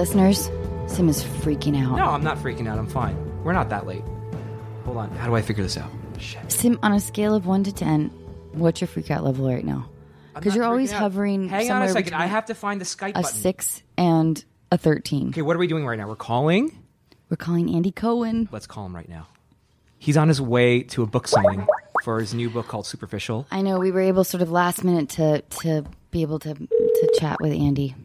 listeners, Sim is freaking out. No, I'm not freaking out. I'm fine. We're not that late. Hold on. How do I figure this out? Shit. Sim, on a scale of 1 to 10, what's your freak out level right now? Because you're always hovering. Hang on a second. I have to find the Skype button. A 6 and a 13. Okay, what are we doing right now? We're calling? We're calling Andy Cohen. Let's call him right now. He's on his way to a book signing for his new book called Superficial. I know. We were able sort of last minute to be able to chat with Andy.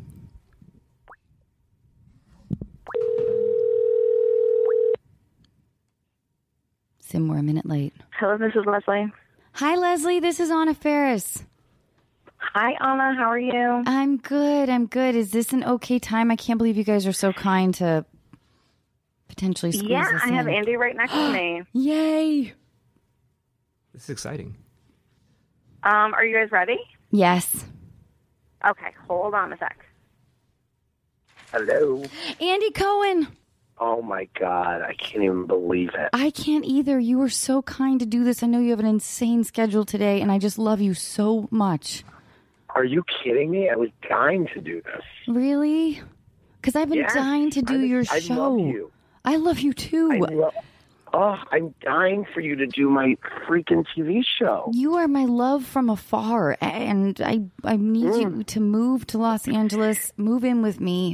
Sim, we're a minute late. Hello, this is Leslie. Hi, Leslie. This is Anna Ferris. Hi, Anna. How are you? I'm good. Is this an okay time? I can't believe you guys are so kind to potentially squeeze us in. I have Andy right next to me. Yay. This is exciting. Are you guys ready? Yes. Okay, hold on a sec. Hello. Andy Cohen. Oh, my God. I can't even believe it. I can't either. You were so kind to do this. I know you have an insane schedule today, and I just love you so much. Are you kidding me? I was dying to do this. Really? Because I've been dying to do your show. I love you. I love you, too. I'm dying for you to do my freaking TV show. You are my love from afar, and I need you to move to Los Angeles, move in with me,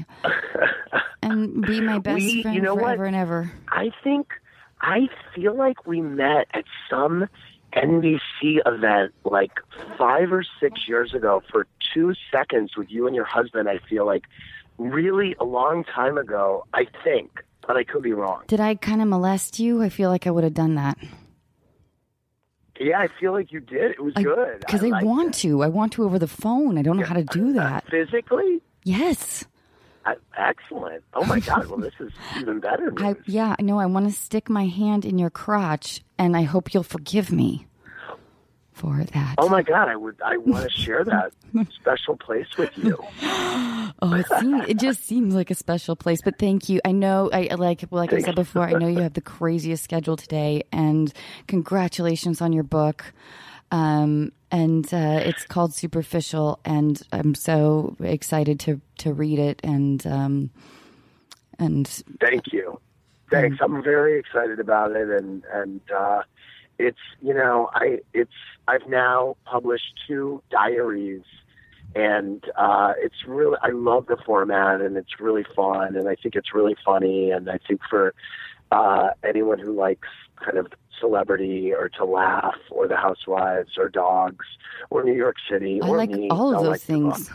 and be my best friend forever and ever. I feel like we met at some NBC event like 5 or 6 years ago for 2 seconds with you and your husband. I feel like really a long time ago, I think. But I could be wrong. Did I kind of molest you? I feel like I would have done that. Yeah, I feel like you did. It was good. Because I want to. I want to over the phone. I don't know how to do that. Physically? Yes. Excellent. Oh, my God. Well, this is even better news. I want to stick my hand in your crotch, and I hope you'll forgive me for that. Oh, my God. I want to share that special place with you. It just seems like a special place, but thank you. I know, like I said before, I know you have the craziest schedule today, and congratulations on your book. And it's called Superficial, and I'm so excited to read it. And thank you. Thanks. I'm very excited about it, and it's I've now published 2 diaries. And it's really, I love the format, and it's really fun, and I think it's really funny. And I think for anyone who likes kind of celebrity or to laugh or the Housewives or dogs or New York City or like me, all of those things.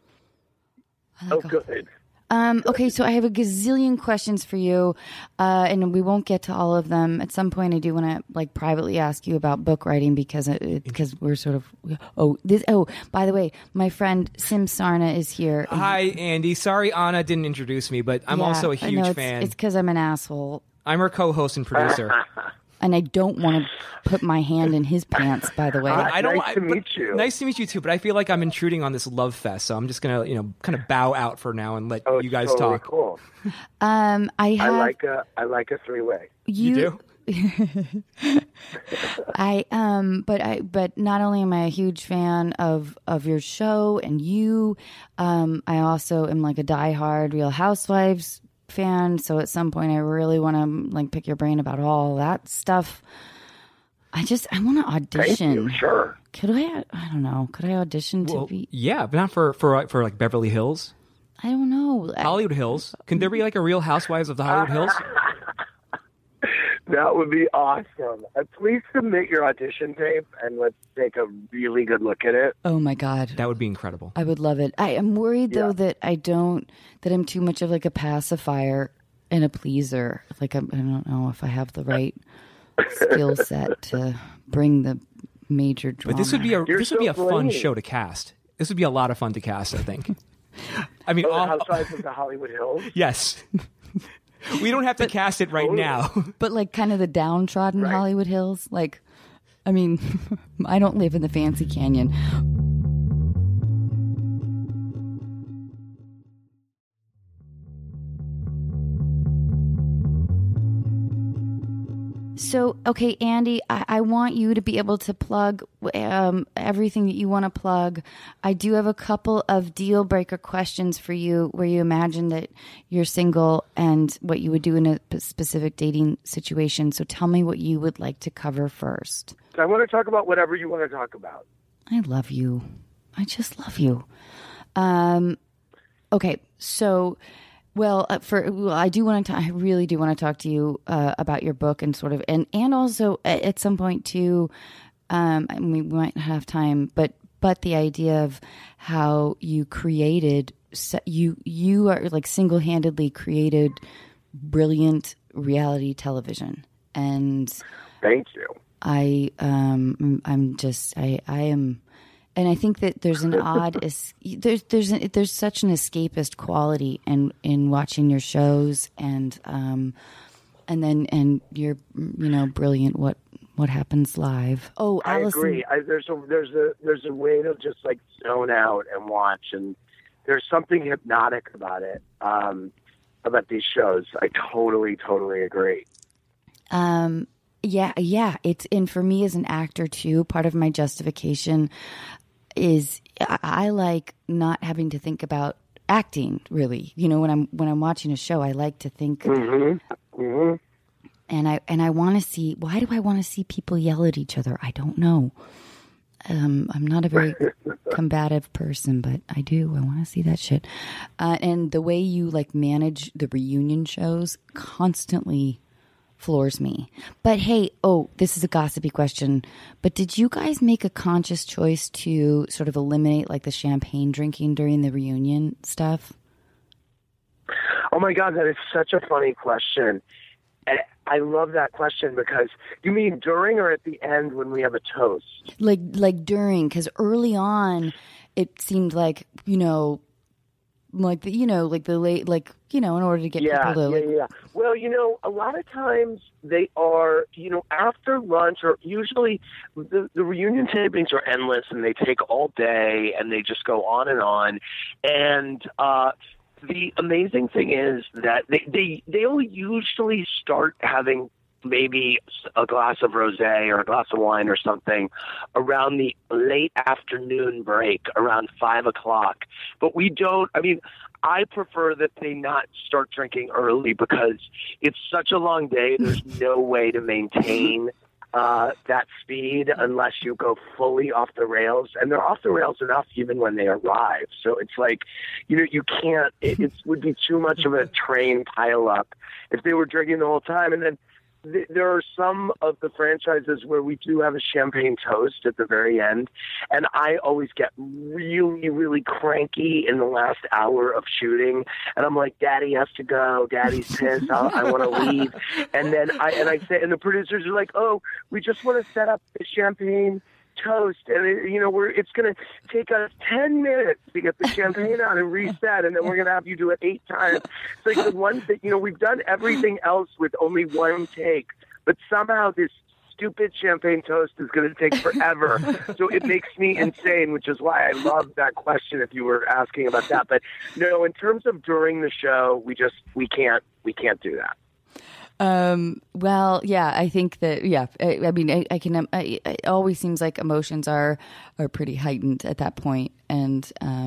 Good. Okay, so I have a gazillion questions for you, and we won't get to all of them. At some point, I do want to privately ask you about book writing because we're sort of by the way, my friend Sim Sarna is here. Hi, Andy. Sorry, Anna didn't introduce me, but I'm also a huge fan. It's because I'm an asshole. I'm her co-host and producer. And I don't want to put my hand in his pants, by the way. Nice to meet you. Nice to meet you, too. But I feel like I'm intruding on this love fest, so I'm just going to, kind of bow out for now and let you guys totally talk. Cool. I like a 3-way. You do? But not only am I a huge fan of your show and you, I also am like a diehard Real Housewives fan, so at some point I really want to pick your brain about all that stuff. I want to audition. Thank you, sure. Could I don't know, could I audition to be? Yeah, but not for like Beverly Hills. I don't know. Hollywood Hills. Can there be like a Real Housewives of the Hollywood Hills? That would be awesome. Please submit your audition tape and let's take a really good look at it. Oh my God. That would be incredible. I would love it. I am worried though that that I'm too much of like a pacifier and a pleaser. I don't know if I have the right skill set to bring the major drama. But this would be a fun show to cast. This would be a lot of fun to cast, I think. I mean, Housewives of the Hollywood Hills? Yes. We don't have to cast it right now. But kind of the downtrodden Hollywood Hills. I don't live in the fancy canyon. So, okay, Andy, I want you to be able to plug everything that you want to plug. I do have a couple of deal breaker questions for you where you imagine that you're single and what you would do in a specific dating situation. So tell me what you would like to cover first. I want to talk about whatever you want to talk about. I love you. I just love you. Okay, so... Well, I really do want to talk to you about your book and sort of, and also at some point too, we might have time, but the idea of how you created, you are like single-handedly created brilliant reality television, and thank you. I am. And I think that there's an odd there's such an escapist quality in watching your shows and you're brilliant. What happens live? Oh, Allison. I agree. There's a way to just like zone out and watch, and there's something hypnotic about it. About these shows, I totally agree. Yeah. It's, and for me as an actor too, part of my justification is I like not having to think about acting really. When I'm watching a show, I like to think, and I want to see, why do I want to see people yell at each other? I don't know. I'm not a very combative person, but I do. I want to see that shit. And the way you like manage the reunion shows constantly floors me. But hey, this is a gossipy question, but did you guys make a conscious choice to sort of eliminate like the champagne drinking during the reunion stuff? Oh my God, that is such a funny question. And I love that question because you mean during or at the end when we have a toast? Like during, because early on it seemed like, in order to get people to Yeah. Well, a lot of times they are, after lunch or usually the reunion tapings are endless and they take all day and they just go on and on. And the amazing thing is that they only usually start having maybe a glass of rosé or a glass of wine or something around the late afternoon break, around 5 o'clock. But we don't, I prefer that they not start drinking early because it's such a long day. There's no way to maintain that speed unless you go fully off the rails. And they're off the rails enough even when they arrive. So it's like, you can't, it would be too much of a train pile up if they were drinking the whole time. And then there are some of the franchises where we do have a champagne toast at the very end, and I always get really, really cranky in the last hour of shooting, and I'm like, Daddy has to go, Daddy's pissed, I want to leave, and then I say, and the producers are like, oh, we just want to set up the champagne toast, and it's going to take us 10 minutes to get the champagne out and reset, and then we're going to have you do it 8 times. It's like the one thing, we've done everything else with only one take, but somehow this stupid champagne toast is going to take forever. So it makes me insane, which is why I love that question if you were asking about that. But no, in terms of during the show, we can't do that. Well, yeah, I think that, yeah, it always seems like emotions are pretty heightened at that point. And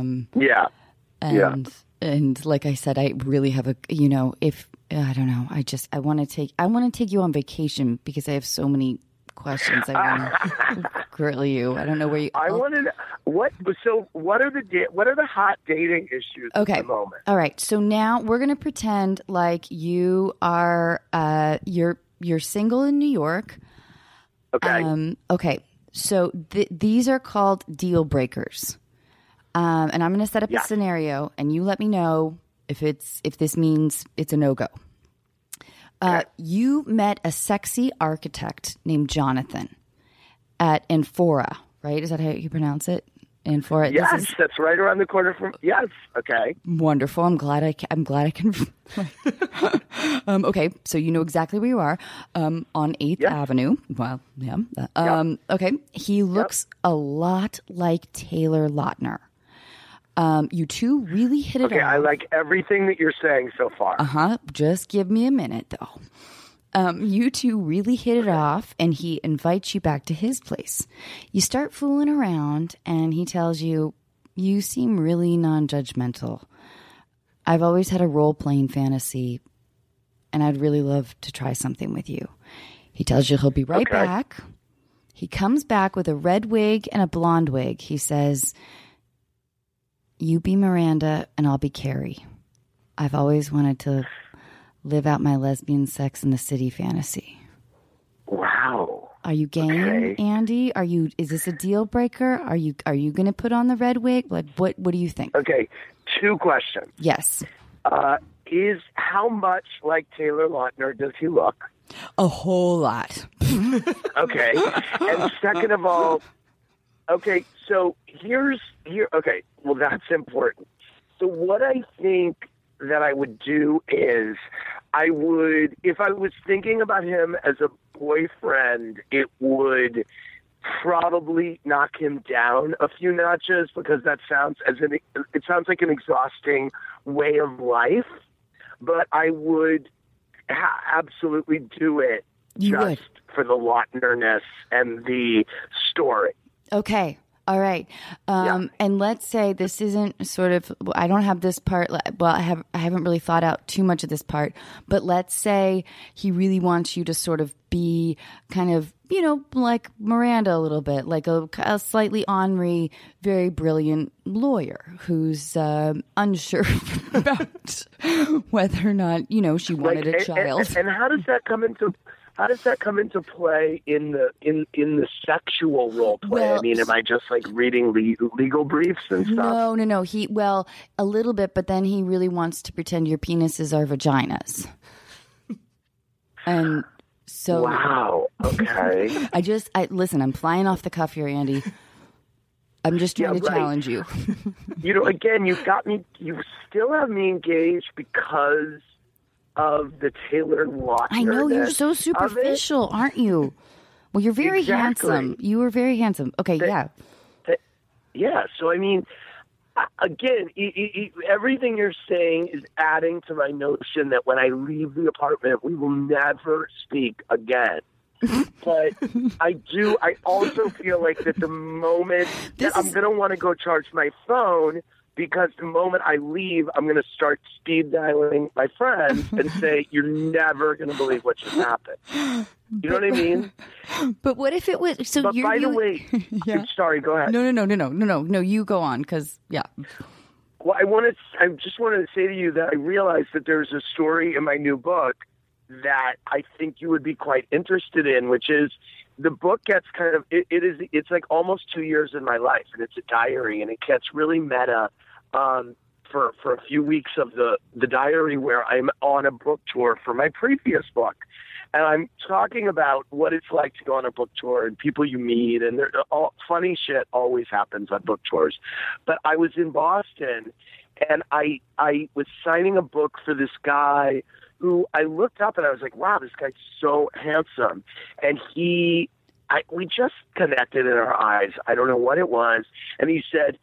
like I said, I really have I don't know, I want to take you on vacation because I have so many questions I want to grill you. I don't know where you. What are the hot dating issues at the moment? All right. So now we're going to pretend like you are you're single in New York. Okay. Okay. So these are called deal breakers. And I'm going to set up a scenario, and you let me know if this means it's a no-go. You met a sexy architect named Jonathan at Enfora, right? Is that how you pronounce it? Enfora. Yes, that's right around the corner from. Yes. Okay. Wonderful. I'm glad I can. Okay, so you know exactly where you are on 8th Avenue. Well, yeah. Okay. He looks a lot like Taylor Lautner. You two really hit it off. Okay, I like everything that you're saying so far. Just give me a minute, though. You two really hit it off, and he invites you back to his place. You start fooling around, and he tells you, you seem really non-judgmental. I've always had a role-playing fantasy, and I'd really love to try something with you. He tells you he'll be right back. He comes back with a red wig and a blonde wig. He says, you be Miranda, and I'll be Carrie. I've always wanted to live out my lesbian Sex in the City fantasy. Wow. Are you game, Andy? Is this a deal breaker? Are you going to put on the red wig? Like, what do you think? Okay, 2 questions. Yes. Is how much like Taylor Lautner does he look? A whole lot. Okay. And second of all, okay, so okay, well, that's important. So what I think that I would do is if I was thinking about him as a boyfriend, it would probably knock him down a few notches, because it sounds like an exhausting way of life, but I would absolutely do it for the Lautner-ness and the story. Okay. All right. And let's say this isn't sort of, I don't have this part. Well, I haven't really thought out too much of this part, but let's say he really wants you to sort of be kind of, like Miranda a little bit, like a slightly ornery, very brilliant lawyer who's unsure about whether or not, she wanted a child. And how does that come into play in the sexual role play? Well, I mean, am I just like reading legal briefs and stuff? No. A little bit, but then he really wants to pretend your penises are vaginas. And so, wow. Okay. Listen, I'm flying off the cuff here, Andy. I'm just trying to challenge you. Again, you still have me engaged because of the Taylor Lautner. I know, you're so superficial, aren't you? Well, you're very handsome. You were very handsome. Okay, yeah. So, I mean, again, everything you're saying is adding to my notion that when I leave the apartment, we will never speak again. But I also feel like that the moment that I'm going to want to go charge my phone, because the moment I leave, I'm going to start speed dialing my friends and say, you're never going to believe what just happened. You know what I mean? But what if it was... So but by the way... Yeah. Sorry, go ahead. No, you go on, because, yeah. Well, I just wanted to say to you that I realized that there's a story in my new book that I think you would be quite interested in, which is the book gets kind of... It's like almost 2 years in my life, and it's a diary, and it gets really meta for a few weeks of the diary, where I'm on a book tour for my previous book. And I'm talking about what it's like to go on a book tour and people you meet, and funny shit always happens on book tours. But I was in Boston, and I was signing a book for this guy who I looked up, and I was like, wow, this guy's so handsome. And we just connected in our eyes. I don't know what it was. And he said,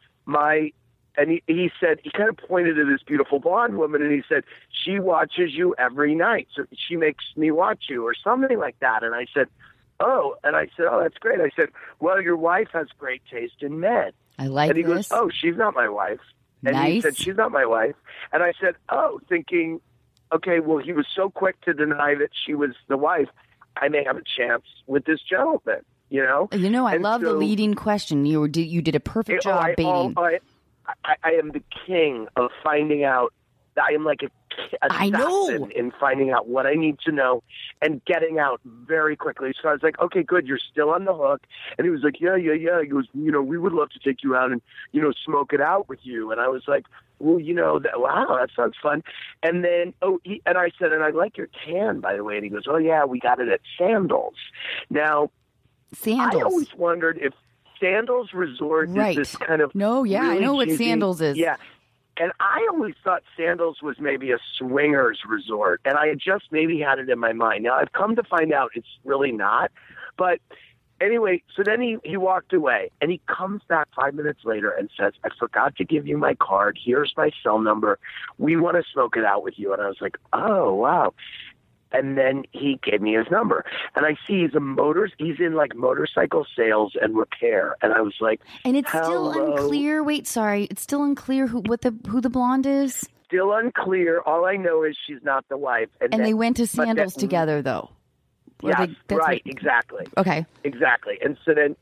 he said, he kind of pointed to this beautiful blonde woman, and he said, she watches you every night, so she makes me watch you, or something like that. And I said, oh, that's great. I said, well, your wife has great taste in men. I like this. And he this. goes, oh, she's not my wife. And nice. He said, she's not my wife. And I said, oh, thinking, okay, well, he was so quick to deny that she was the wife, I may have a chance with this gentleman, I love the leading question. You did a perfect job baiting. I am the king of finding out. I am like a assassin in finding out what I need to know and getting out very quickly. So I was like, okay, good. You're still on the hook. And he was like, yeah. He goes, we would love to take you out and, smoke it out with you. And I was like, well, wow, that sounds fun. And then, and I said, and I like your tan, by the way. And he goes, oh yeah, we got it at Sandals. Now, Sandals. I always wondered if Sandals Resort is this kind of... No, yeah, really I know what Sandals is. Yeah. And I always thought Sandals was maybe a swingers resort, and I had just maybe had it in my mind. Now, I've come to find out it's really not. But anyway, so then he walked away, and he comes back 5 minutes later and says, I forgot to give you my card. Here's my cell number. We want to smoke it out with you. And I was like, oh, wow. And then he gave me his number. And I see he's in like motorcycle sales and repair. And I was like, and it's still hello. unclear. Wait, sorry. It's still unclear who the blonde is. Still unclear. All I know is she's not the wife. And they went to Sandals together, though. Yes, right, exactly. Okay. Exactly. And so then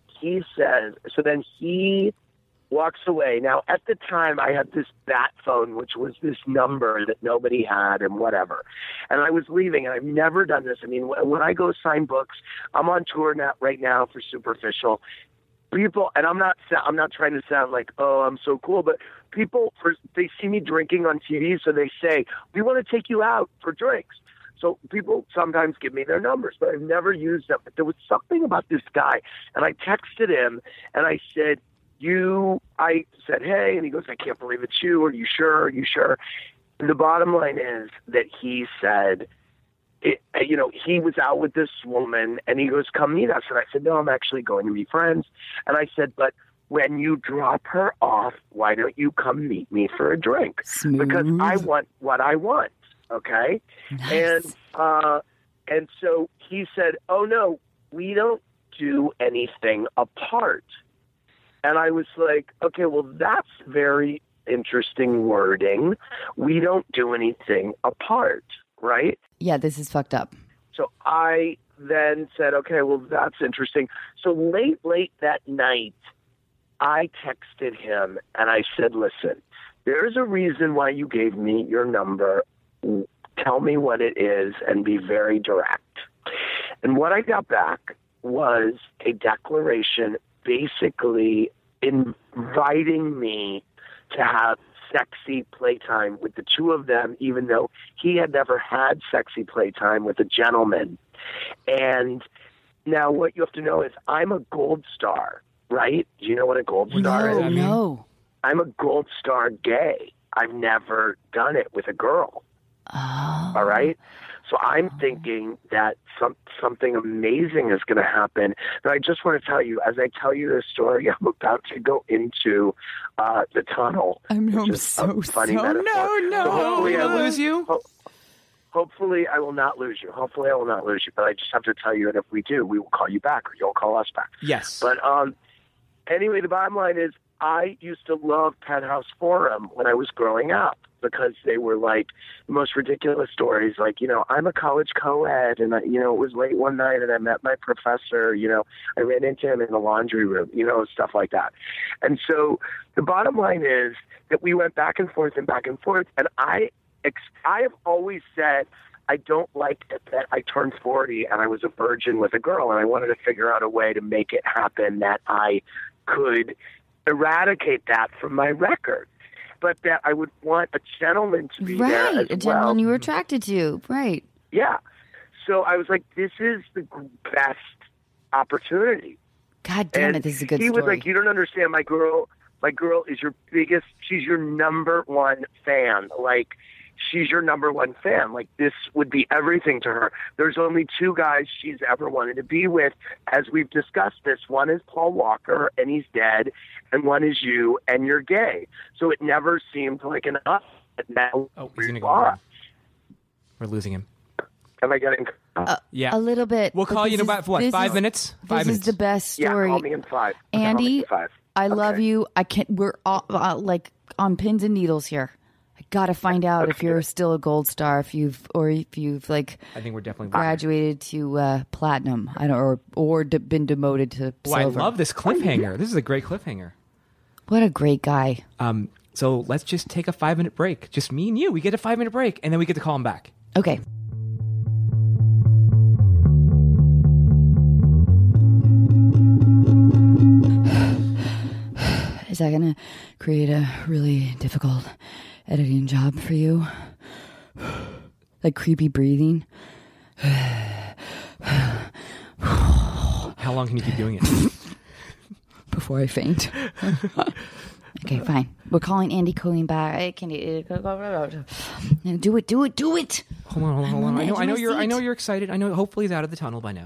he walks away. Now, at the time, I had this bat phone, which was this number that nobody had and whatever. And I was leaving, and I've never done this. I mean, when I go sign books, I'm on tour right now for Superficial. People, and I'm not trying to sound like, oh, I'm so cool, but people, they see me drinking on TV, so they say, we want to take you out for drinks. So people sometimes give me their numbers, but I've never used them. But there was something about this guy, and I texted him, and I said, hey, and he goes, I can't believe it's you. Are you sure? Are you sure? And the bottom line is that he said, he was out with this woman, and he goes, come meet us. And I said, no, I'm actually going to be friends. And I said, but when you drop her off, why don't you come meet me for a drink? Smooth. Because I want what I want. Okay. Nice. And so he said, oh no, we don't do anything apart. And I was like, okay, well, that's very interesting wording. We don't do anything apart, right? Yeah, this is fucked up. So I then said, okay, well, that's interesting. So late that night, I texted him and I said, listen, there's a reason why you gave me your number. Tell me what it is and be very direct. And what I got back was a declaration basically inviting me to have sexy playtime with the two of them, even though he had never had sexy playtime with a gentleman. And now what you have to know is I'm a gold star, right? Do you know what a gold star is? No. I'm a gold star gay. I've never done it with a girl. Oh. All right? So I'm thinking that something amazing is going to happen. And I just want to tell you, as I tell you this story, I'm about to go into the tunnel. I'm funny so metaphor. No. So hopefully I lose you. Hopefully I will not lose you. Hopefully I will not lose you. But I just have to tell you, and if we do, we will call you back, or you'll call us back. Yes. But anyway, the bottom line is I used to love Penthouse Forum when I was growing up, because they were like the most ridiculous stories. Like, I'm a college co-ed, and it was late one night and I met my professor, I ran into him in the laundry room, stuff like that. And so the bottom line is that we went back and forth. And I have always said, I don't like it that I turned 40 and I was a virgin with a girl, and I wanted to figure out a way to make it happen that I could eradicate that from my record. But that I would want a gentleman to be there as well. Right, a gentleman you were attracted to, right. Yeah. So I was like, this is the best opportunity. God damn it, this is a good story. He was like, you don't understand, my girl is she's your number one fan. Like, she's your number one fan. Like, this would be everything to her. There's only two guys she's ever wanted to be with, as we've discussed this. One is Paul Walker, and he's dead, and one is you, and you're gay. So it never seemed like an us. Now he's going to go on. We're losing him. Am I getting... yeah. A little bit. We'll call you in about, 5 minutes? 5 minutes. This is the best story. Yeah, call me in 5. Andy, I Okay. love you. We're all like on pins and needles here. I got to find out if you're still a gold star, if you've like I think we're definitely graduated to platinum. I don't or been demoted to silver. I love this cliffhanger. This is a great cliffhanger. What a great guy. So let's just take a 5-minute break. Just me and you. We get a 5-minute break, and then we get to call him back. Okay. Is that going to create a really difficult editing job for you? Like creepy breathing? How long can you keep doing it? Before I faint. Okay, fine. We're calling Andy Cohen back. Do it. Hold on. I know seat. you're excited. I know. Hopefully he's out of the tunnel by now.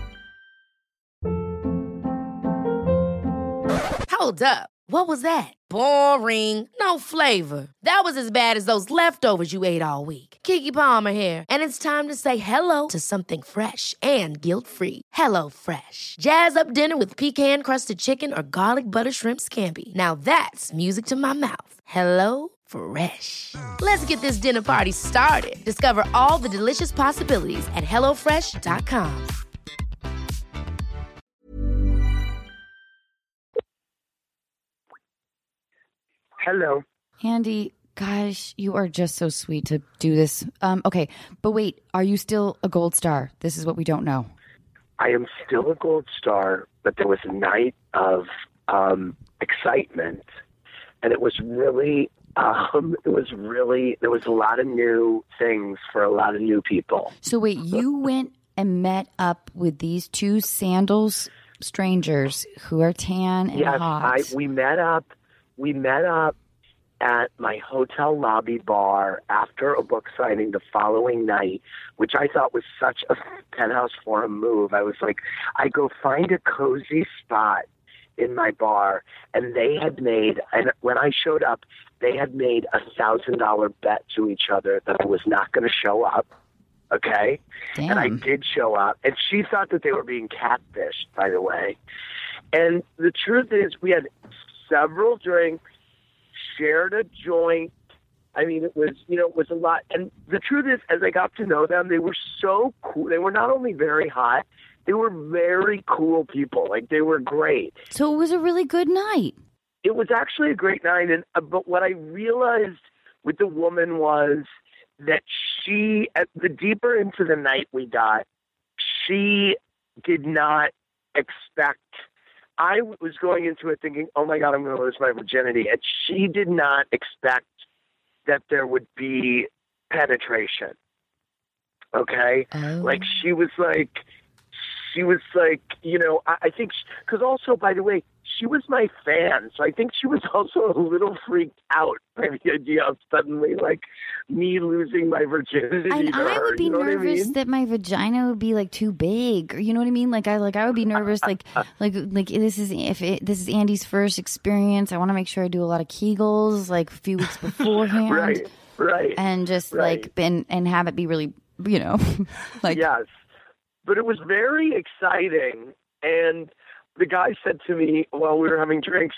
Hold up. What was that? Boring. No flavor. That was as bad as those leftovers you ate all week. Keke Palmer here. And it's time to say hello to something fresh and guilt-free. Hello Fresh. Jazz up dinner with pecan-crusted chicken or garlic butter shrimp scampi. Now that's music to my mouth. Hello Fresh. Let's get this dinner party started. Discover all the delicious possibilities at hellofresh.com. Hello. Andy, gosh, you are just so sweet to do this. Okay, but wait, are you still a gold star? This is what we don't know. I am still a gold star, but there was a night of excitement, and it was really, there was a lot of new things for a lot of new people. So wait, you went and met up with these two sandals strangers who are tan and hot. Yes, we met up. We met up at my hotel lobby bar after a book signing the following night, which I thought was such a Penthouse Forum move. I was like, I go find a cozy spot in my bar, and they had made, and when I showed up, they had made $1,000 bet to each other that I was not going to show up. Okay? Damn. And I did show up, and she thought that they were being catfished, by the way. And the truth is, we had several drinks, shared a joint. I mean, it was a lot. And the truth is, as I got to know them, they were so cool. They were not only very hot, they were very cool people. Like, they were great. So it was a really good night. It was actually a great night. And but what I realized with the woman was that she, the deeper into the night we got, she did not expect. I was going into it thinking, oh, my God, I'm going to lose my virginity. And she did not expect that there would be penetration. Okay? Oh. Like, she was like, I think, because also, by the way, she was my fan. So I think she was also a little freaked out by the idea of suddenly, like, me losing my virginity. And I would be nervous that my vagina would be like too big, or you know what I mean? I would be nervous, like this is Andy's first experience. I want to make sure I do a lot of Kegels, like a few weeks beforehand, right, and just and have it be really, like yes. But it was very exciting, and the guy said to me while we were having drinks,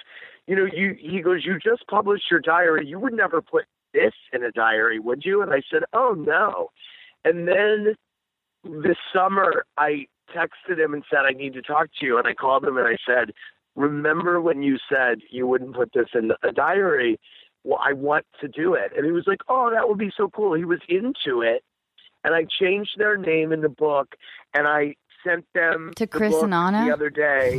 he goes, you just published your diary. You would never put this in a diary, would you? And I said, oh, no. And then this summer, I texted him and said, I need to talk to you. And I called him and I said, remember when you said you wouldn't put this in a diary? Well, I want to do it. And he was like, oh, that would be so cool. He was into it. And I changed their name in the book, and I sent them to Chris and Anna the other day.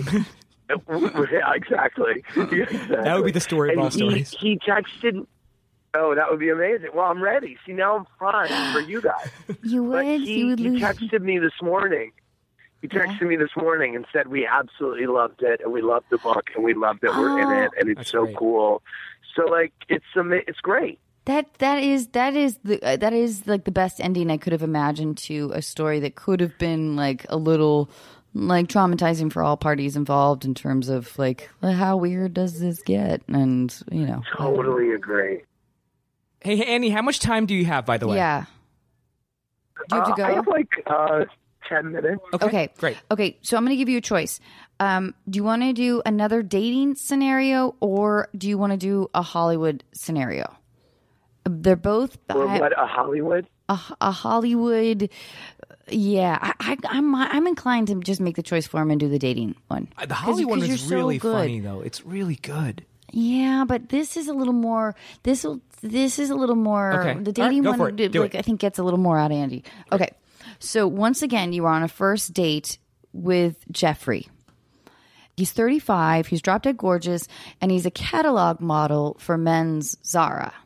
Yeah, exactly. That would be the story of all stories. He texted. Oh, that would be amazing. Well, I'm ready. See, now I'm fine for you guys. You would? He texted me this morning. He texted me this morning and said we absolutely loved it, and we loved the book, and we loved that we're in it, and it's so great. Cool. So, like, it's great. That is like the best ending I could have imagined to a story that could have been like a little like traumatizing for all parties involved in terms of like how weird does this get, and totally agree. Hey Andy, how much time do you have, by the way? Yeah. Do you have to go? I have like 10 minutes. Okay, great. Okay, so I'm going to give you a choice. Do you want to do another dating scenario, or do you want to do a Hollywood scenario? They're both. Or what, a Hollywood? A Hollywood. Yeah, I'm inclined to just make the choice for him and do the dating one. The Hollywood one is really so funny, though. It's really good. Yeah, but this is a little more. This is a little more. Okay. The dating right, one, I think, gets a little more out of Andy. Okay, so once again, you are on a first date with Jeffrey. He's 35. He's drop dead gorgeous, and he's a catalog model for men's Zara.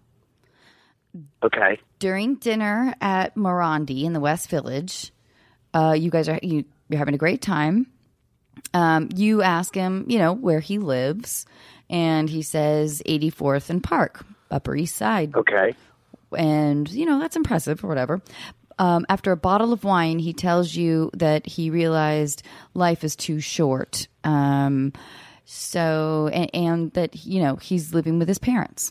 Okay. During dinner at Morandi in the West Village, you guys are you're having a great time. You ask him, where he lives, and he says 84th and Park, Upper East Side. Okay. And that's impressive or whatever. After a bottle of wine, he tells you that he realized life is too short. So, and that, you know, he's living with his parents,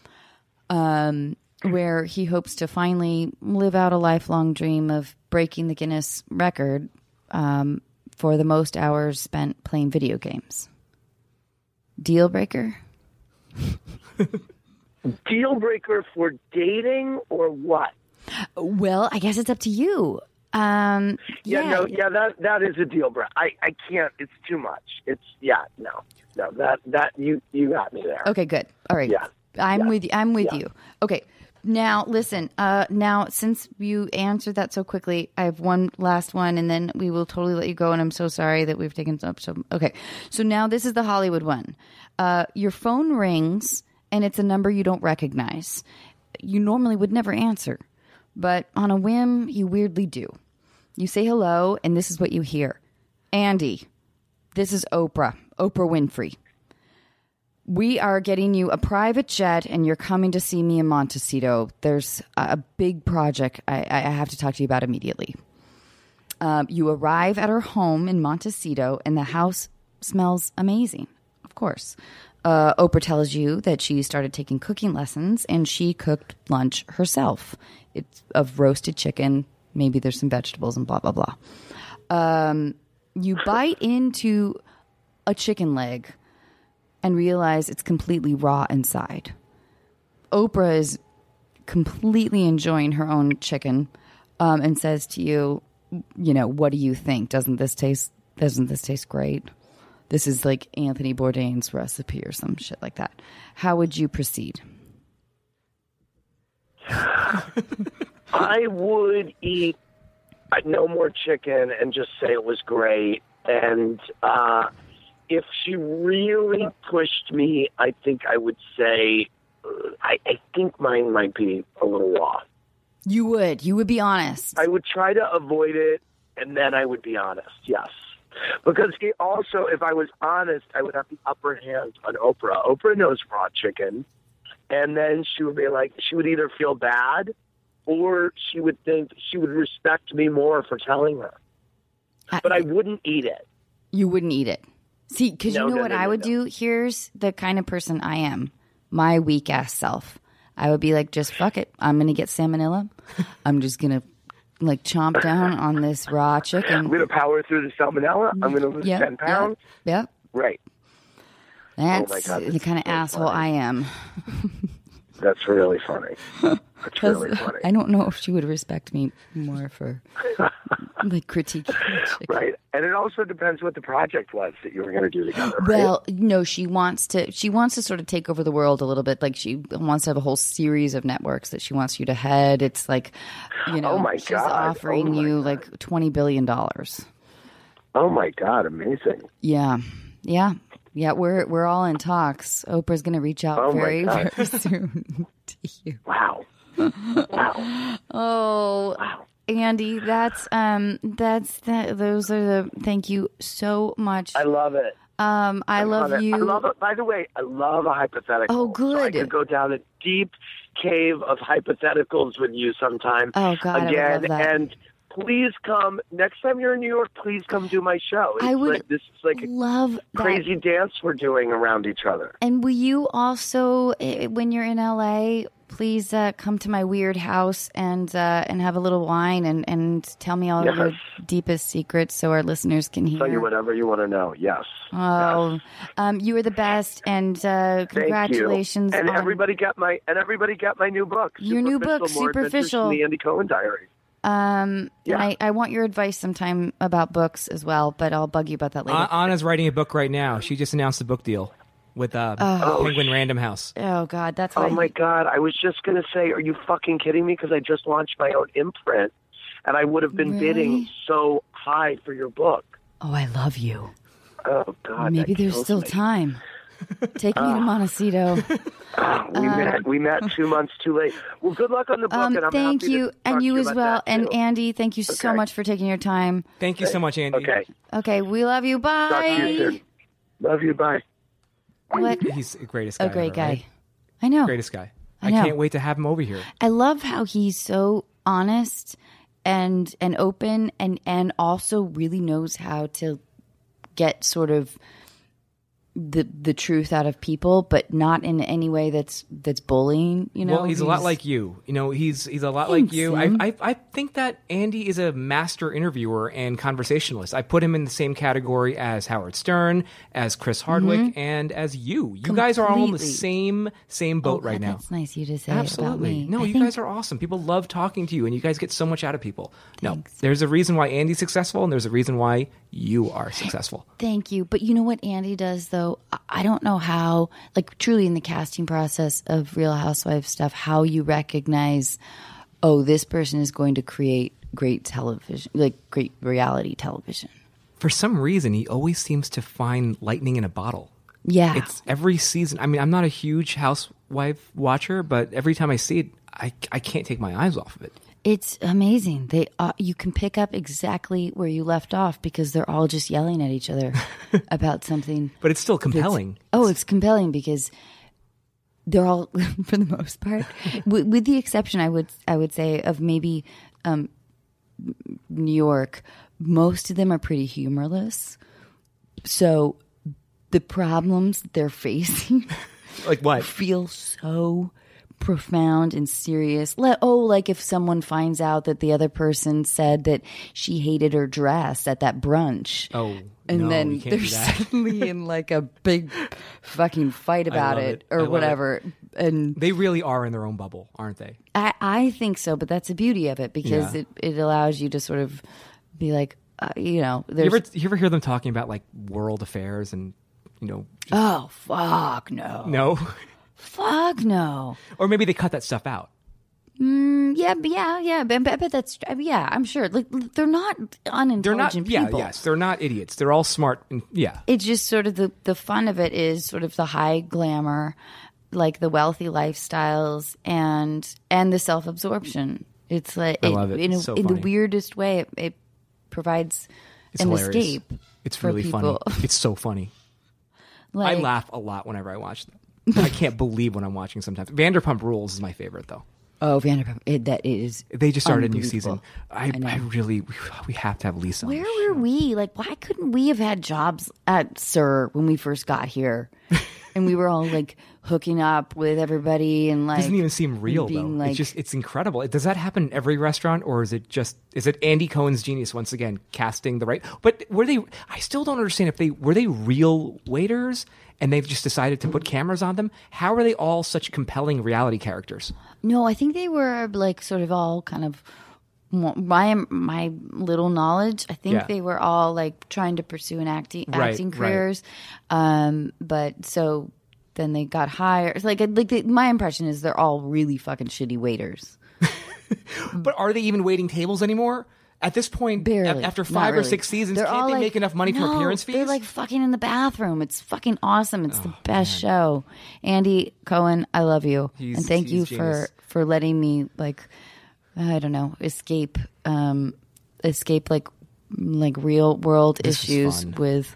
where he hopes to finally live out a lifelong dream of breaking the Guinness record for the most hours spent playing video games. Deal breaker? Deal breaker for dating or what? Well, I guess it's up to you. That is a deal breaker. I can't. It's too much. That you got me there. Okay, good. All right. Yeah. I'm with you. Okay. Now, listen, now, since you answered that so quickly, I have one last one, and then we will totally let you go, and I'm so sorry that we've taken up so... Okay, so now this is the Hollywood one. Your phone rings, and it's a number you don't recognize. You normally would never answer, but on a whim, you weirdly do. You say hello, and this is what you hear. Andy, this is Oprah Winfrey. We are getting you a private jet, and you're coming to see me in Montecito. There's a big project I have to talk to you about immediately. You arrive at her home in Montecito, and the house smells amazing, of course. Oprah tells you that she started taking cooking lessons, and she cooked lunch herself. It's of roasted chicken. Maybe there's some vegetables and blah, blah, blah. You bite into a chicken leg and realize it's completely raw inside. Oprah is completely enjoying her own chicken, and says to you, you know, what do you think? Doesn't this taste great? This is like Anthony Bourdain's recipe or some shit like that. How would you proceed? I would eat no more chicken and just say it was great. And if she really pushed me, I think I would say, I think mine might be a little off. You would be honest. I would try to avoid it, and then I would be honest, yes. Because also, if I was honest, I would have the upper hand on Oprah. Oprah knows raw chicken, and then she would be like, she would either feel bad, or she would think she would respect me more for telling her. But I wouldn't eat it. You wouldn't eat it. See, because you know what I would do? Here's the kind of person I am. My weak-ass self. I would be like, just fuck it. I'm going to get salmonella. I'm just going to, like, chomp down on this raw chicken. I'm going to power through the salmonella. I'm going to lose 10 pounds. Yep. Right. That's the kind of asshole I am. That's really funny. That's really funny. I don't know if she would respect me more for like critiquing chicken. Right. And it also depends what the project was that you were going to do together. Right? Well, no, she wants to sort of take over the world a little bit. Like she wants to have a whole series of networks that she wants you to head. It's like, you know, she's offering you like $20 billion. Oh my God. Amazing. Yeah. Yeah. Yeah, we're all in talks. Oprah's going to reach out very soon to you. Wow. Oh, wow. Andy, those are the. Thank you so much. I love it. I love you. I love it. By the way, I love a hypothetical. Oh, good. So I could go down a deep cave of hypotheticals with you sometime. Oh God, again, I would love that. And please come next time you're in New York. Please come do my show. I would this is like love a crazy dance we're doing around each other. And will you also, when you're in LA, please come to my weird house and have a little wine and tell me all your deepest secrets so our listeners can hear. Tell you whatever you want to know. Yes. Oh, yes. You were the best, and congratulations! And everybody got my new book. Your new book, Superficial, the Andy Cohen Diary. And I want your advice sometime about books as well, but I'll bug you about that later. Anna's writing a book right now. She just announced a book deal with Penguin Random House. Oh, God. That's my God. I was just going to say, are you fucking kidding me? Because I just launched my own imprint, and I would have been bidding so high for your book. Oh, I love you. Oh, God. Maybe there's still time. Take me to Montecito. We met 2 months too late. Well, good luck on the book. And I'm thank happy you, to and you to as well. And too. Andy, thank you so much for taking your time. Thank you so much, Andy. Okay, we love you. Bye. Talk to you soon. Love you. Bye. What? He's the greatest guy. A great ever, guy. Right? I know. Greatest guy. I know. I can't wait to have him over here. I love how he's so honest and open and also really knows how to get sort of the truth out of people, but not in any way that's bullying. Well, he's a lot like you. He's a lot like you. I think that Andy is a master interviewer and conversationalist. I put him in the same category as Howard Stern, as Chris Hardwick, and as you. You guys are all in the same boat right now. That's nice you to say. Absolutely. It about me. No, you guys are awesome. People love talking to you, and you guys get so much out of people. Thanks. No, there's a reason why Andy's successful, and there's a reason why you are successful. Thank you. But you know what Andy does, though? I don't know how, like, truly in the casting process of Real Housewives stuff, how you recognize, this person is going to create great television, like great reality television. For some reason, he always seems to find lightning in a bottle. Yeah. It's every season. I mean, I'm not a huge Housewife watcher, but every time I see it, I can't take my eyes off of it. It's amazing. You can pick up exactly where you left off because they're all just yelling at each other about something. But it's still compelling. It's compelling because they're all, for the most part, with the exception, I would say, of maybe New York. Most of them are pretty humorless. So the problems they're facing, like what, feel so profound and serious. Like if someone finds out that the other person said that she hated her dress at that brunch. And then they're suddenly in like a big fucking fight about it or whatever. And they really are in their own bubble, aren't they? I think so, but that's the beauty of it because it allows you to sort of be like, you ever hear them talking about like world affairs and oh fuck no. Fuck no. Or maybe they cut that stuff out. Yeah. But that's I'm sure. Like they're not unintelligent people. They're not idiots. They're all smart. And, it's just sort of the fun of it is sort of the high glamour, like the wealthy lifestyles and the self absorption. It's like I love it. In the weirdest way. It provides an hilarious. escape. It's for really people. funny. It's so funny. Like, I laugh a lot whenever I watch them. I can't believe what I'm watching sometimes. Vanderpump Rules is my favorite, though. Oh, Vanderpump. That is. They just started a new season. I really, we have to have Lisa. Where were we? Like, why couldn't we have had jobs at SUR when we first got here? And we were all like hooking up with everybody and like. It doesn't even seem real though. Like, it's incredible. Does that happen in every restaurant, or is it Andy Cohen's genius once again casting the right? But were they? I still don't understand if were they real waiters and they've just decided to put cameras on them. How are they all such compelling reality characters? No, I think they were like sort of all kind of. My little knowledge, I think they were all like trying to pursue an acting careers, but so then they got hired. My impression is they're all really fucking shitty waiters. But are they even waiting tables anymore? At this point, barely. After 5 or 6 seasons, can't they make enough money from appearance fees? They're like fucking in the bathroom. It's fucking awesome. It's the best show. Andy Cohen, I love you, and thank you for letting me like. I don't know, escape like real world issues with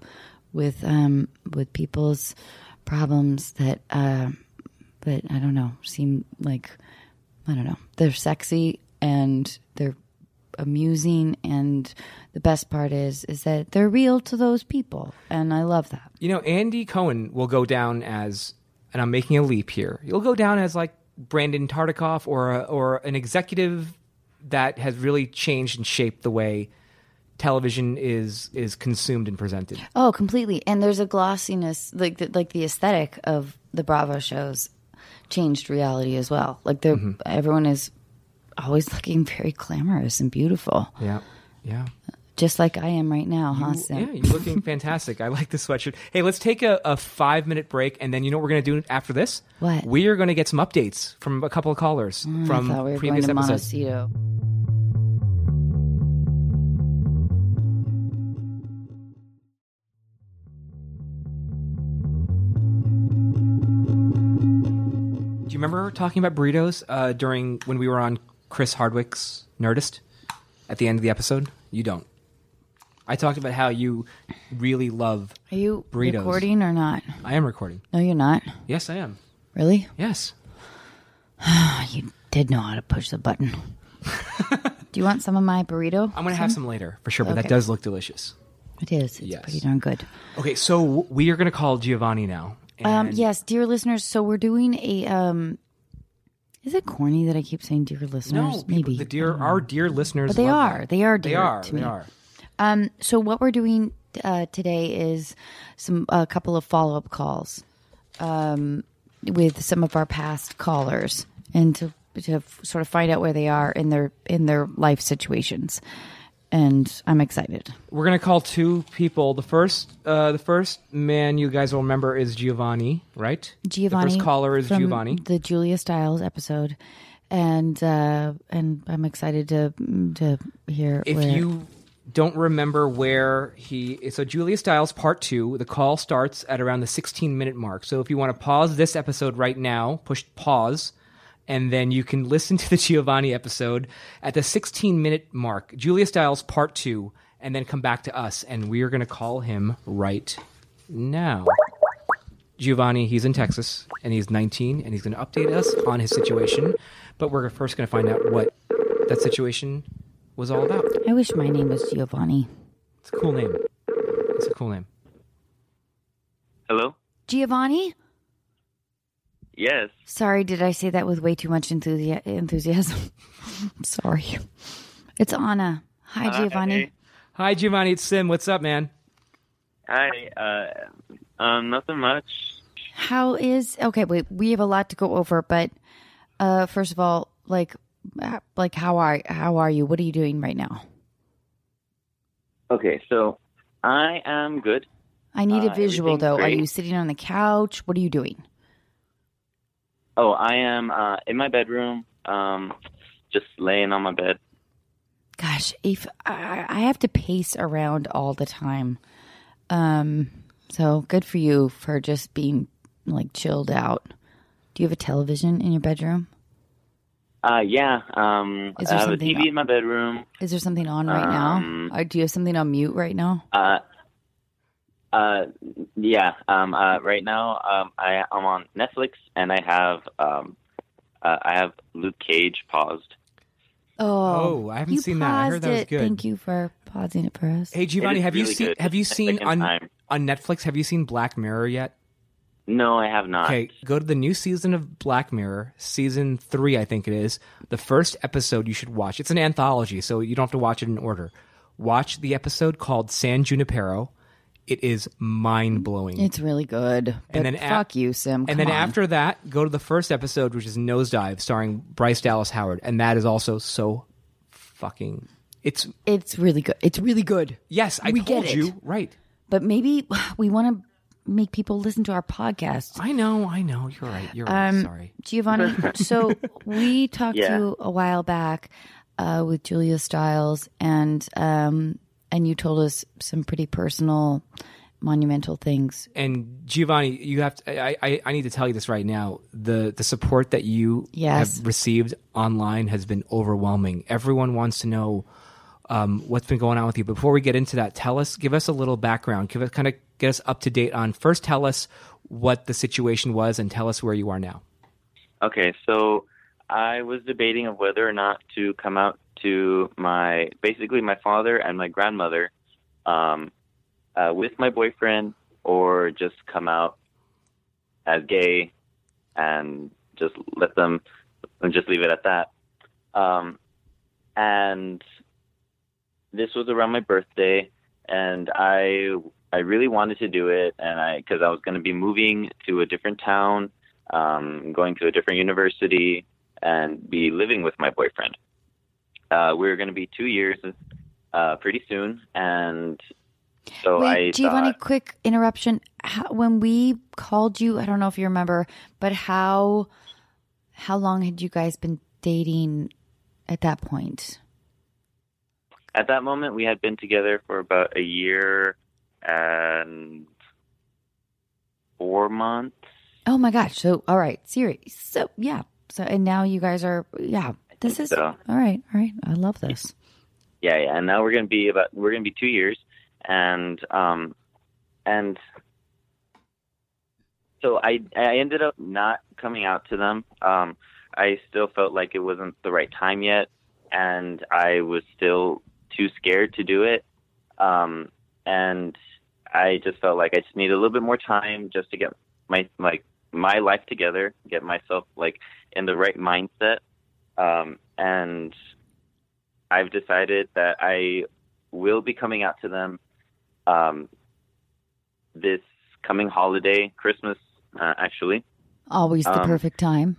people's problems that I don't know, seem like, I don't know, they're sexy and they're amusing, and the best part is that they're real to those people, and I love that. Andy Cohen will go down as, and I'm making a leap here, he'll go down as like Brandon Tartikoff or an executive that has really changed and shaped the way television is consumed and presented. Oh, completely. And there's a glossiness, like the aesthetic of the Bravo shows changed reality as well. Like everyone is always looking very glamorous and beautiful. Yeah. Just like I am right now, huh, Sim? Yeah, you're looking fantastic. I like this sweatshirt. Hey, let's take a 5-minute break, and then you know what we're going to do after this? What? We are going to get some updates from a couple of callers from I thought we were previous going to episodes. Montecito. Do you remember talking about burritos during when we were on Chris Hardwick's Nerdist at the end of the episode? You don't. I talked about how you really love burritos. Are you recording or not? I am recording. No, you're not. Yes, I am. Really? Yes. You did know how to push the button. Do you want some of my burrito? I'm going to have some later, for sure, but that does look delicious. It is. It's Yes. pretty darn good. Okay, so we are going to call Giovanni now. And Yes, dear listeners. So we're doing a. Is it corny that I keep saying dear listeners? no, Maybe our dear listeners. But they love are. that. They are They dear are. to They me. are. So what we're doing today is a couple of follow-up calls with some of our past callers, and to sort of find out where they are in their life situations. And I'm excited. We're going to call two people. The first man you guys will remember is Giovanni, right? Giovanni. The first caller is from Giovanni. the Julia Stiles episode, and I'm excited to hear. If where, you don't remember where so Julia Stiles Part 2, the call starts at around the 16-minute mark. So if you want to pause this episode right now, push pause, and then you can listen to the Giovanni episode at the 16-minute mark, Julia Stiles Part 2, and then come back to us, and we are going to call him right now. Giovanni, he's in Texas, and he's 19, and he's going to update us on his situation, but we're first going to find out what that situation was all about. I wish my name was Giovanni. It's a cool name. It's a cool name. Hello? Giovanni? Yes. Sorry, did I say that with way too much enthusiasm? I'm sorry. It's Anna. Hi, Giovanni. Hi, Giovanni. It's Sim. What's up, man? Hi. Nothing much. Okay, wait, we have a lot to go over, but first of all, how are you? What are you doing right now? Okay, so I am good. I need a visual, everything's though. great. Are you sitting on the couch? What are you doing? Oh, I am in my bedroom, just laying on my bed. Gosh, if I have to pace around all the time. So good for you for just being chilled out. Do you have a television in your bedroom? Yeah. Is I there have a something TV in my bedroom. Is there something on right now? Or do you have something on mute right now? Yeah. Right now, I'm on Netflix, and I have Luke Cage paused. Oh, I haven't you seen that. I heard that was paused it. good. Thank you for pausing it for us. Hey, Giovanni, It is have really you seen good. have you It's the seen second time. on Netflix? Have you seen Black Mirror yet? No, I have not. Okay, go to the new season of Black Mirror, season 3, I think it is. The first episode you should watch. It's an anthology, so you don't have to watch it in order. Watch the episode called San Junipero. It is mind-blowing. It's really good. But then fuck you, Sim. And then after that, go to the first episode, which is Nosedive, starring Bryce Dallas Howard. And that is also so fucking... It's really good. It's really good. Yes, I We told get it. you. Right. But maybe we want to make people listen to our podcast. I know. You're right. You're right. Sorry. Giovanni, so we talked Yeah. to you a while back with Julia Stiles, and you told us some pretty personal, monumental things. And Giovanni, you have to, I need to tell you this right now. The support that you Yes. have received online has been overwhelming. Everyone wants to know what's been going on with you. Before we get into that, give us a little background. Get us up to date on. First, tell us what the situation was, and tell us where you are now. Okay, so I was debating of whether or not to come out to my father and my grandmother with my boyfriend, or just come out as gay and just just leave it at that. And this was around my birthday, and I really wanted to do it, and because I was going to be moving to a different town, going to a different university, and be living with my boyfriend. We were going to be 2 years pretty soon, and so Wait, I Giovanni, thought, quick interruption. When we called you, I don't know if you remember, but how long had you guys been dating at that point? at that moment we had been together for about a year and 4 months. Oh my gosh. So, all right. Serious. So, yeah. So, and now you guys are, yeah. This is, So. all right. All right. I love this. Yeah. And now we're going to be 2 years. And so I ended up not coming out to them. I still felt like it wasn't the right time yet. And I was still too scared to do it. and I just felt like I just need a little bit more time just to get my life together, get myself like in the right mindset. And I've decided that I will be coming out to them this coming holiday, Christmas, actually. Always the perfect time.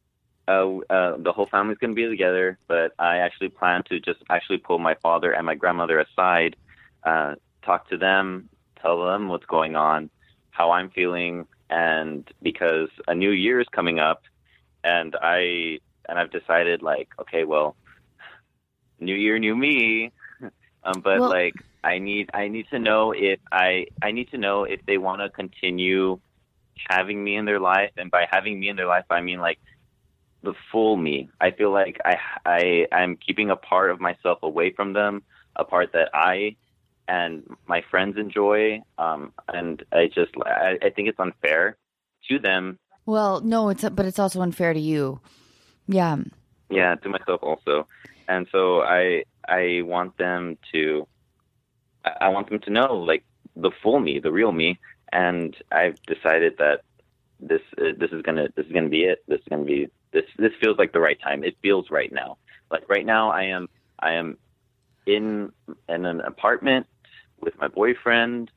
The whole family's going to be together, but I actually plan to just actually pull my father and my grandmother aside, talk to them, tell them what's going on, how I'm feeling, and because a new year is coming up, and I've decided, like, okay, well, new year, new me, but well, like I need to know if they want to continue having me in their life, and by having me in their life, I mean like the full me. I feel like I'm keeping a part of myself away from them, a part that I and my friends enjoy, and I think it's unfair to them. Well, no, but it's also unfair to you. Yeah. Yeah, to myself also. And so I want them to know like the full me, the real me, and I've decided that this is gonna be it. This feels like the right time. It feels right now. Like right now, I am in an apartment with my boyfriend.